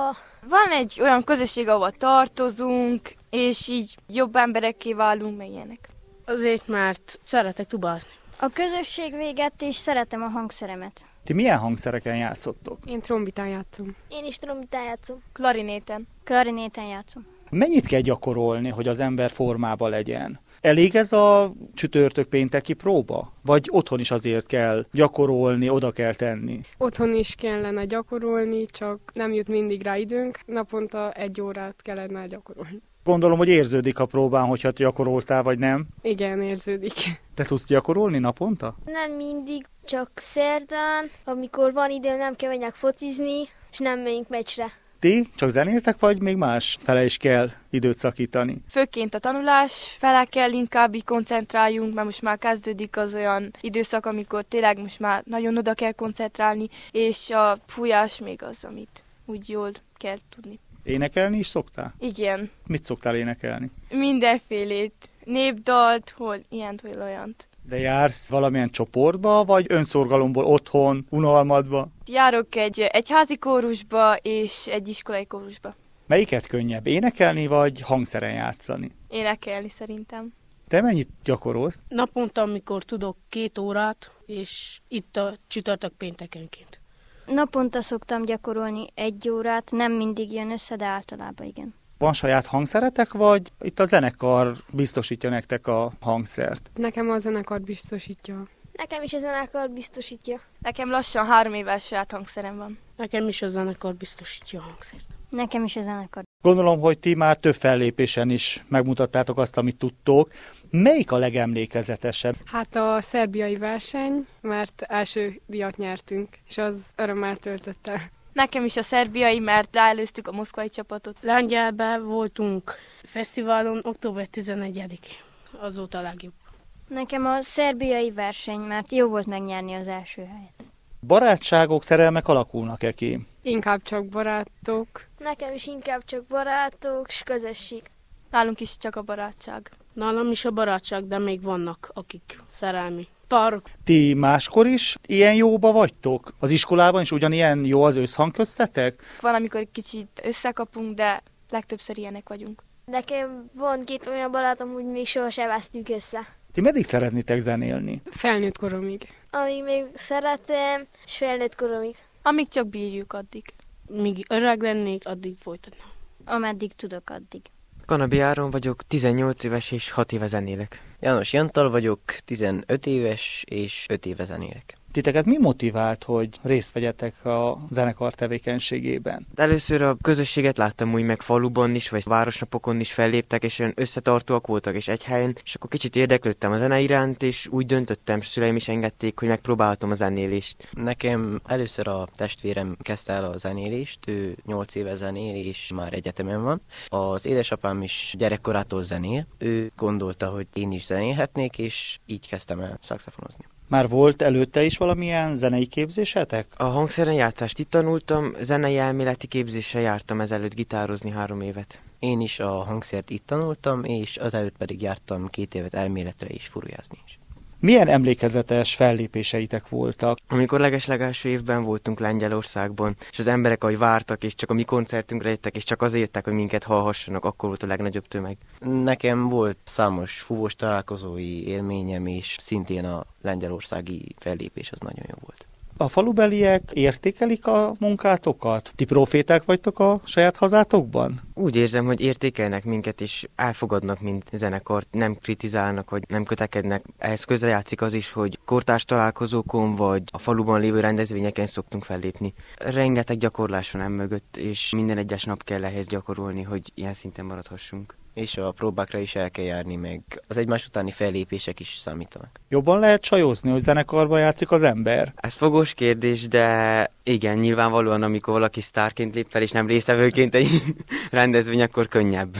Speaker 7: Van egy olyan közösség, ahol tartozunk, és így jobb emberekké válunk, meg ilyenek.
Speaker 8: Azért, mert szeretek tubázni.
Speaker 6: A közösség véget, és szeretem a hangszeremet.
Speaker 2: Ti milyen hangszereken játszottok?
Speaker 5: Én trombitán játszom.
Speaker 6: Én is trombitán játszom.
Speaker 7: Klarinéten.
Speaker 6: Klarinéten játszom.
Speaker 2: Mennyit kell gyakorolni, hogy az ember formába legyen? Elég ez a csütörtök-pénteki próba? Vagy otthon is azért kell gyakorolni, oda kell tenni?
Speaker 5: Otthon is kellene gyakorolni, csak nem jut mindig rá időnk. Naponta 1 órát kellene gyakorolni.
Speaker 2: Gondolom, hogy érződik a próbán, hogyha gyakoroltál, vagy nem?
Speaker 5: Igen, érződik.
Speaker 2: Te tudsz gyakorolni naponta?
Speaker 9: Nem mindig, csak szerdán, amikor van időm, nem kell menjek focizni, és nem megyünk meccsre.
Speaker 2: Ti csak zenéltek, vagy még más fele is kell időt szakítani?
Speaker 7: Főként a tanulás fele kell inkább így koncentráljunk, mert most már kezdődik az olyan időszak, amikor tényleg most már nagyon oda kell koncentrálni, és a fújás még az, amit úgy jól kell tudni.
Speaker 2: Énekelni is szoktál?
Speaker 7: Igen.
Speaker 2: Mit szoktál énekelni?
Speaker 7: Mindenfélét. Népdalt, hol ilyent, hol olyant.
Speaker 2: De jársz valamilyen csoportba, vagy önszorgalomból otthon, unalmadba?
Speaker 7: Járok egy házi kórusba és egy iskolai kórusba.
Speaker 2: Melyiket könnyebb, énekelni vagy hangszeren játszani?
Speaker 7: Énekelni szerintem.
Speaker 2: Te mennyit gyakorolsz?
Speaker 8: Naponta, amikor tudok 2 órát, és itt a csütörtök péntekenként.
Speaker 6: Naponta szoktam gyakorolni 1 órát, nem mindig jön össze, de általában igen.
Speaker 2: Van saját hangszeretek, vagy itt a zenekar biztosítja nektek a hangszert?
Speaker 5: Nekem a zenekar biztosítja.
Speaker 9: Nekem is a zenekar biztosítja.
Speaker 7: Nekem lassan 3 éves saját hangszerem van.
Speaker 8: Nekem is a zenekar biztosítja a hangszert.
Speaker 6: Nekem is a zenekar.
Speaker 2: Gondolom, hogy ti már több fellépésen is megmutattátok azt, amit tudtok. Melyik a legemlékezetesebb?
Speaker 5: Hát a szerbiai verseny, mert első díjat nyertünk, és az örömmel töltött el.
Speaker 7: Nekem is a szerbiai, mert leelőztük a moszkvai csapatot.
Speaker 8: Lengyelben voltunk fesztiválon október 11-én. Az volt a legjobb.
Speaker 6: Nekem a szerbiai verseny, mert jó volt megnyerni az első helyet.
Speaker 2: Barátságok, szerelmek alakulnak-e ki?
Speaker 5: Inkább csak barátok.
Speaker 9: Nekem is inkább csak barátok és közösség.
Speaker 7: Nálunk is csak a barátság.
Speaker 8: Nálam is a barátság, de még vannak, akik szerelmi párok.
Speaker 2: Ti máskor is ilyen jóba vagytok? Az iskolában is ugyanilyen jó az összhang köztetek?
Speaker 7: Van, amikor egy kicsit összekapunk, de legtöbbször ilyenek vagyunk.
Speaker 9: Nekem van 2 olyan barátom, hogy még sohasem vesztünk össze.
Speaker 2: Ti meddig szeretnétek zenélni?
Speaker 5: Felnőtt koromig.
Speaker 9: Amíg még szeretem, és felnőtt koromig.
Speaker 7: Amíg csak bírjuk addig.
Speaker 8: Míg öreg lennék, addig folytatnám.
Speaker 6: Ameddig tudok, addig.
Speaker 10: Kanabi Áron vagyok, 18 éves és 6 éve zenélek. János Jantal vagyok, 15 éves és 5 éve zenélek.
Speaker 2: Titeket mi motivált, hogy részt vegyetek a zenekar tevékenységében?
Speaker 10: Először a közösséget láttam úgy meg faluban is, vagy városnapokon is felléptek, és olyan összetartóak voltak és egy helyen, és akkor kicsit érdeklődtem a zene iránt, és úgy döntöttem, szüleim is engedték, hogy megpróbálhatom a zenélést. Nekem először a testvérem kezdte el a zenélést, ő 8 éve zenél, és már egyetemen van. Az édesapám is gyerekkorától zenél, ő gondolta, hogy én is zenélhetnék, és így kezdtem el szaxofonozni.
Speaker 2: Már volt előtte is valamilyen zenei képzésetek?
Speaker 10: A hangszeren játszást itt tanultam, zenei elméleti képzésre jártam ezelőtt gitározni 3 évet. Én is a hangszert itt tanultam, és azelőtt pedig jártam 2 évet elméletre és furujázni is.
Speaker 2: Milyen emlékezetes fellépéseitek voltak?
Speaker 10: Amikor leges-legelső évben voltunk Lengyelországban, és az emberek ahogy vártak, és csak a mi koncertünkre jöttek, és csak azért jöttek, hogy minket hallhassanak, akkor volt a legnagyobb tömeg. Nekem volt számos fúvós találkozói élményem, és szintén a lengyelországi fellépés az nagyon jó volt.
Speaker 2: A falubeliek értékelik a munkátokat? Ti proféták vagytok a saját hazátokban?
Speaker 10: Úgy érzem, hogy értékelnek minket, és elfogadnak, mint zenekart, nem kritizálnak, vagy nem kötekednek. Ehhez közrejátszik az is, hogy kortárs találkozókon, vagy a faluban lévő rendezvényeken szoktunk fellépni. Rengeteg gyakorlás van mögött, és minden egyes nap kell ehhez gyakorolni, hogy ilyen szinten maradhassunk. És a próbákra is el kell járni, meg az egymás utáni fellépések is számítanak.
Speaker 2: Jobban lehet csajozni, hogy zenekarban játszik az ember?
Speaker 10: Ez fogós kérdés, de igen, nyilvánvalóan, amikor valaki sztárként lép fel, és nem résztvevőként egy rendezvény, akkor könnyebb.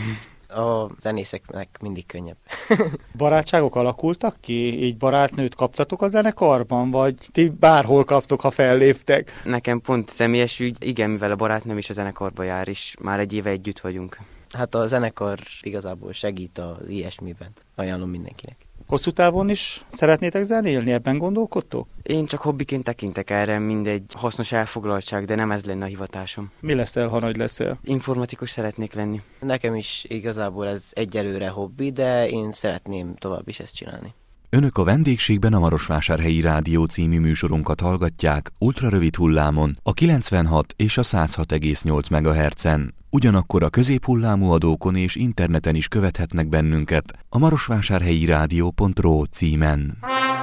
Speaker 10: A zenészeknek mindig könnyebb.
Speaker 2: Barátságok alakultak ki? Így barátnőt kaptatok a zenekarban, vagy ti bárhol kaptok, ha felléptek?
Speaker 10: Nekem pont személyes ügy, igen, mivel a barátnőm is a zenekarba jár, és már egy éve együtt vagyunk. Hát a zenekar igazából segít az ilyesmiben. Ajánlom mindenkinek.
Speaker 2: Hosszú távon is szeretnétek zenélni, ebben gondolkodtok?
Speaker 10: Én csak hobbiként tekintek erre, mindegy hasznos elfoglaltság, de nem ez lenne a hivatásom.
Speaker 2: Mi leszel, ha nagy leszel?
Speaker 10: Informatikus szeretnék lenni.
Speaker 11: Nekem is igazából ez egyelőre hobbi, de én szeretném tovább is ezt csinálni.
Speaker 1: Önök a vendégségben a Marosvásárhelyi Rádió című műsorunkat hallgatják ultrarövid hullámon, a 96 és a 106,8 MHz-en. Ugyanakkor a középhullámú adókon és interneten is követhetnek bennünket a marosvásárhelyi rádió.ro címen.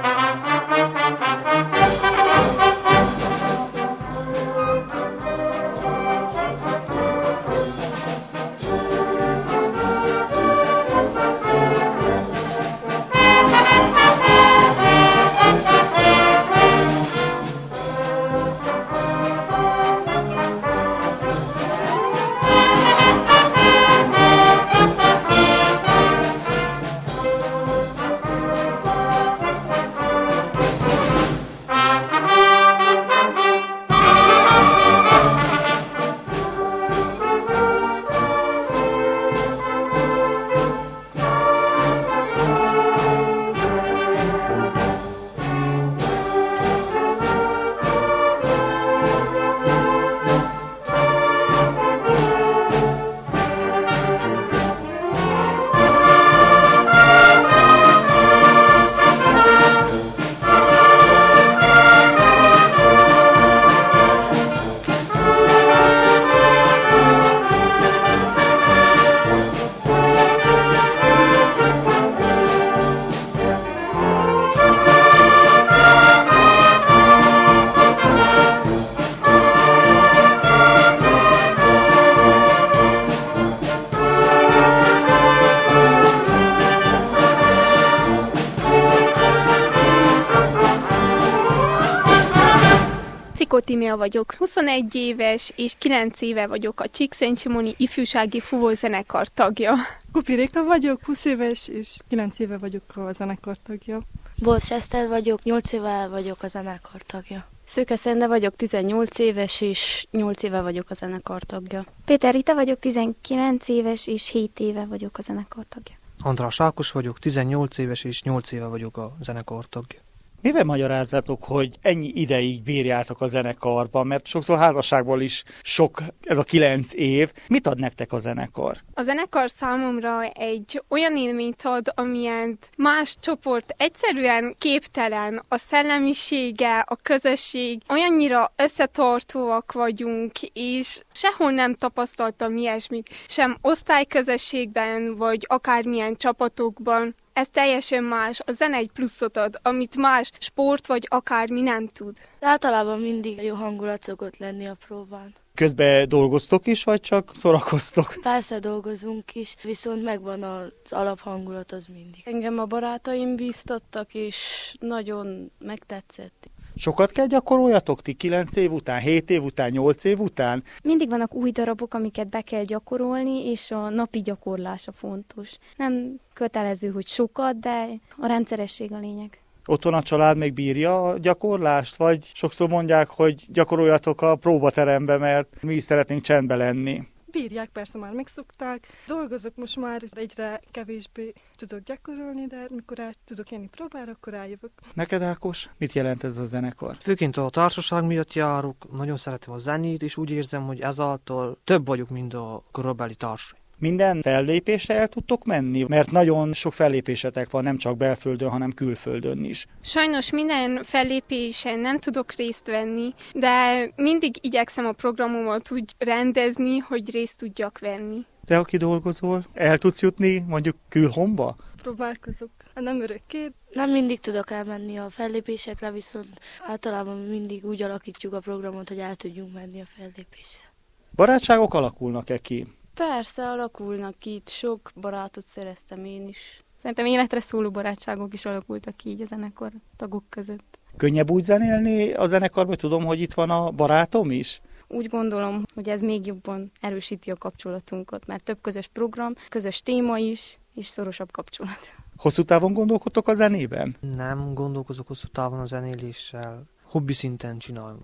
Speaker 12: Tímea vagyok, 21 éves és 9 éve vagyok a Csíkszentsimoni ifjúsági fúvózenekar tagja.
Speaker 13: Kupi Réka vagyok, 20 éves és 9 éve vagyok a zenekar tagja.
Speaker 14: Bolcs Eszter vagyok, 8 éve vagyok a zenekar tagja.
Speaker 15: Szőke Szende vagyok, 18 éves és 8 éve vagyok a zenekar tagja.
Speaker 16: Péter Rita vagyok, 19 éves és 7 éve vagyok a zenekar tagja.
Speaker 17: András Ákos vagyok, 18 éves és 8 éve vagyok a zenekar tagja.
Speaker 2: Mivel magyarázzátok, hogy ennyi ideig bírjátok a zenekarban, mert sokszor házasságból is sok ez a 9 év. Mit ad nektek a zenekar?
Speaker 12: A zenekar számomra egy olyan élményt ad, amilyen más csoport egyszerűen képtelen. A szellemisége, a közösség, olyannyira összetartóak vagyunk, és sehol nem tapasztaltam ilyesmit, sem osztályközösségben, vagy akármilyen csapatokban. Ez teljesen más, a zene egy pluszot ad, amit más sport vagy akármi nem tud.
Speaker 14: Általában mindig jó hangulat szokott lenni a próbán.
Speaker 2: Közben dolgoztok is, vagy csak szórakoztok?
Speaker 14: Persze dolgozunk is, viszont megvan az alaphangulat az mindig.
Speaker 15: Engem a barátaim bíztattak, és nagyon megtetszett.
Speaker 2: Sokat kell gyakoroljatok ti 9 év után, 7 év után, 8 év után?
Speaker 16: Mindig vannak új darabok, amiket be kell gyakorolni, és a napi gyakorlása fontos. Nem kötelező, hogy sokat, de a rendszeresség a lényeg.
Speaker 2: Otthon a család még bírja a gyakorlást, vagy sokszor mondják, hogy gyakoroljatok a próbaterembe, mert mi is szeretnénk csendben lenni?
Speaker 13: Bírják, persze már megszokták. Dolgozok most már, egyre kevésbé tudok gyakorolni, de mikor el tudok jönni próbára, akkor eljövök.
Speaker 2: Neked, Ákos, mit jelent ez a zenekar?
Speaker 17: Főként a társaság miatt járok, nagyon szeretem a zenét, és úgy érzem, hogy ezáltal több vagyok, mint a korabeli társai.
Speaker 2: Minden fellépésre el tudtok menni? Mert nagyon sok fellépésetek van, nem csak belföldön, hanem külföldön is.
Speaker 12: Sajnos minden fellépésen nem tudok részt venni, de mindig igyekszem a programomat úgy rendezni, hogy részt tudjak venni.
Speaker 2: Te, aki dolgozol, el tudsz jutni mondjuk külhomba?
Speaker 13: Próbálkozok. Nem örökké.
Speaker 14: Nem mindig tudok elmenni a fellépésekre, viszont általában mindig úgy alakítjuk a programot, hogy el tudjunk menni a fellépésre.
Speaker 2: Barátságok alakulnak-e ki?
Speaker 15: Persze, alakulnak itt, sok barátot szereztem én is.
Speaker 16: Szerintem életre szóló barátságok is alakultak így a zenekar tagok között.
Speaker 2: Könnyebb úgy zenélni a zenekarban, tudom, hogy itt van a barátom is?
Speaker 16: Úgy gondolom, hogy ez még jobban erősíti a kapcsolatunkat, mert több közös program, közös téma is, és szorosabb kapcsolat.
Speaker 2: Hosszú távon gondolkodtok a zenében?
Speaker 17: Nem gondolkozok hosszú távon a zenéléssel, hobbi szinten csinálom.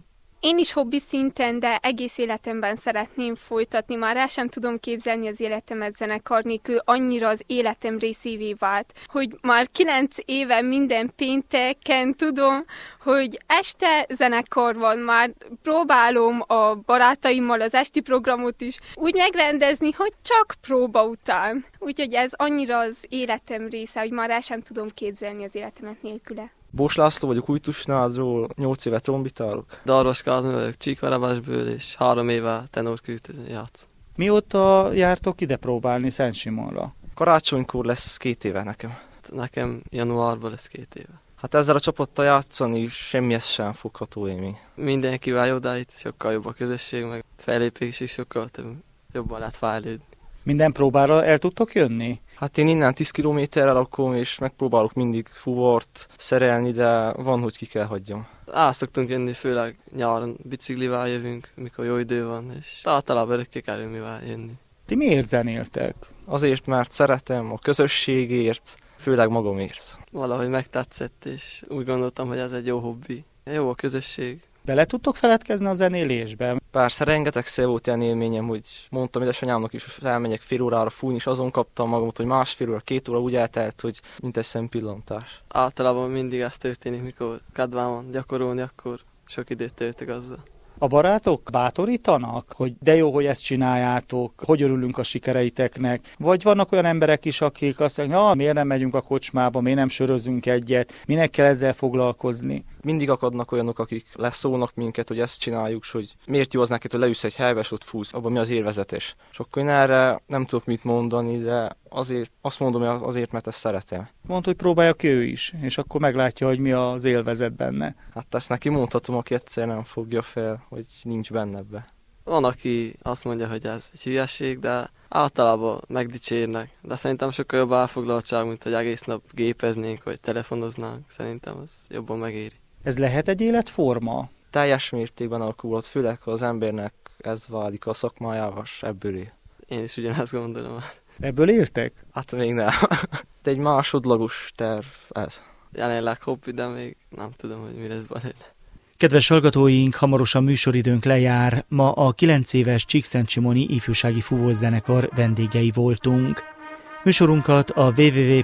Speaker 12: Én is hobbi szinten, de egész életemben szeretném folytatni. Már el sem tudom képzelni az életemet zenekar nélkül, annyira az életem részévé vált, hogy már 9 éve minden pénteken tudom, hogy este zenekar van, már próbálom a barátaimmal az esti programot is úgy megrendezni, hogy csak próba után. Úgyhogy ez annyira az életem része, hogy már el sem tudom képzelni az életemet nélküle.
Speaker 18: Bós László vagyok Újtusnádról, 8 éve trombitálok.
Speaker 19: Darvas Kázmi vagyok Csíkverebesből, és 3 éve tenorkürtőn játszom.
Speaker 2: Mióta jártok ide próbálni Szentsimonra?
Speaker 18: Karácsonykor lesz 2 éve nekem.
Speaker 19: Nekem januárban lesz 2 éve.
Speaker 18: Hát ezzel a csapattal játszani semmihez sem fogható élmény.
Speaker 19: Mindenkivel jó, de itt sokkal jobb a közösség, meg fellépés is sokkal jobban lehet fejlődni.
Speaker 2: Minden próbára el tudtok jönni?
Speaker 18: Hát én innen 10 kilométerre lakom, és megpróbálok mindig fuvart szerelni, de van, hogy ki kell hagyjam.
Speaker 19: Át szoktunk jönni, főleg nyáron biciklivel jövünk, mikor jó idő van, és általában örökké kell jönni.
Speaker 2: Ti miért zenéltek?
Speaker 18: Azért, mert szeretem a közösségért, főleg magamért.
Speaker 19: Valahogy megtetszett, és úgy gondoltam, hogy ez egy jó hobbi. Jó a közösség.
Speaker 2: Bele tudtok feledkezni a zenélésbe?
Speaker 18: Persze, rengetegszer volt ilyen élményem, hogy mondtam édesanyámnak is, hogy elmegyek fél órára fújni, és azon kaptam magamat, hogy másfél óra, 2 óra úgy eltelt, hogy mint egy szempillantás.
Speaker 19: Általában mindig ez történik, mikor kedvem van gyakorolni, akkor sok időt töltök azzal.
Speaker 2: A barátok bátorítanak, hogy de jó, hogy ezt csináljátok, hogy örülünk a sikereiteknek? Vagy vannak olyan emberek is, akik azt mondják, miért nem megyünk a kocsmába, miért nem sörözünk egyet, minek kell ezzel foglalkozni?
Speaker 18: Mindig akadnak olyanok, akik leszólnak minket, hogy ezt csináljuk, hogy miért jó az neked, hogy leülsz egy helybe, és ott fúsz, abban mi az élvezetes. És akkor én erre nem tudok mit mondani, de azért azt mondom, hogy azért, mert ezt szeretem.
Speaker 2: Mondd, hogy próbálja ki ő is, és akkor meglátja, hogy mi az élvezet benne.
Speaker 18: Hát ezt neki mondhatom, aki egyszer nem fogja fel, hogy nincs benne ebbe.
Speaker 19: Van, aki azt mondja, hogy ez egy hülyeség, de általában megdicsérnek. De szerintem sokkal jobb elfoglaltság, mint hogy egész nap gépeznénk, vagy telefonoznánk. Szerintem ez jobban megéri.
Speaker 2: Ez lehet egy életforma?
Speaker 18: Teljes mértékben alakulhat, főleg ha az embernek ez válik a szakmájával, ebből él.
Speaker 19: Én is ugyanezt gondolom.
Speaker 2: Ebből értek?
Speaker 18: Hát még nem. De egy másodlagos terv ez.
Speaker 19: Jelenleg hobbi, de még nem tudom, hogy mi lesz belőle.
Speaker 2: Kedves hallgatóink, hamarosan műsoridőnk lejár. Ma a 9 éves Csíkszentsimoni ifjúsági fúvózenekar vendégei voltunk. Műsorunkat a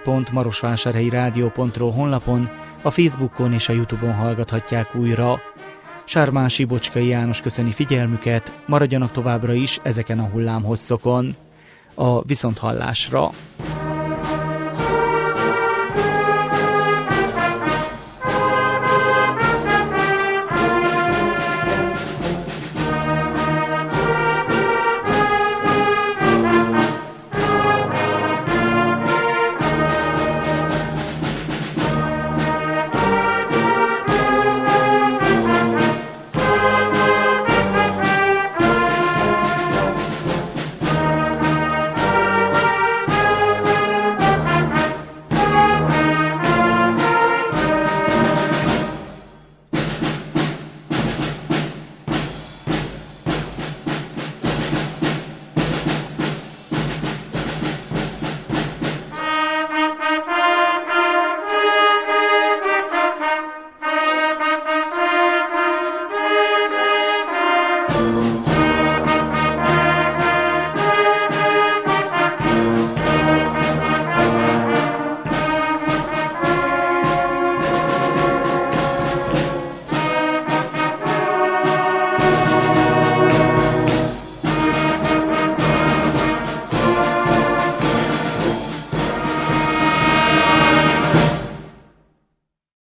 Speaker 2: www.marosvásárhelyi-rádió.ro honlapon, a Facebookon és a YouTube-on hallgathatják újra. Sármási Bocskai János köszöni figyelmüket, maradjanak továbbra is ezeken a hullámhosszokon. A viszonthallásra!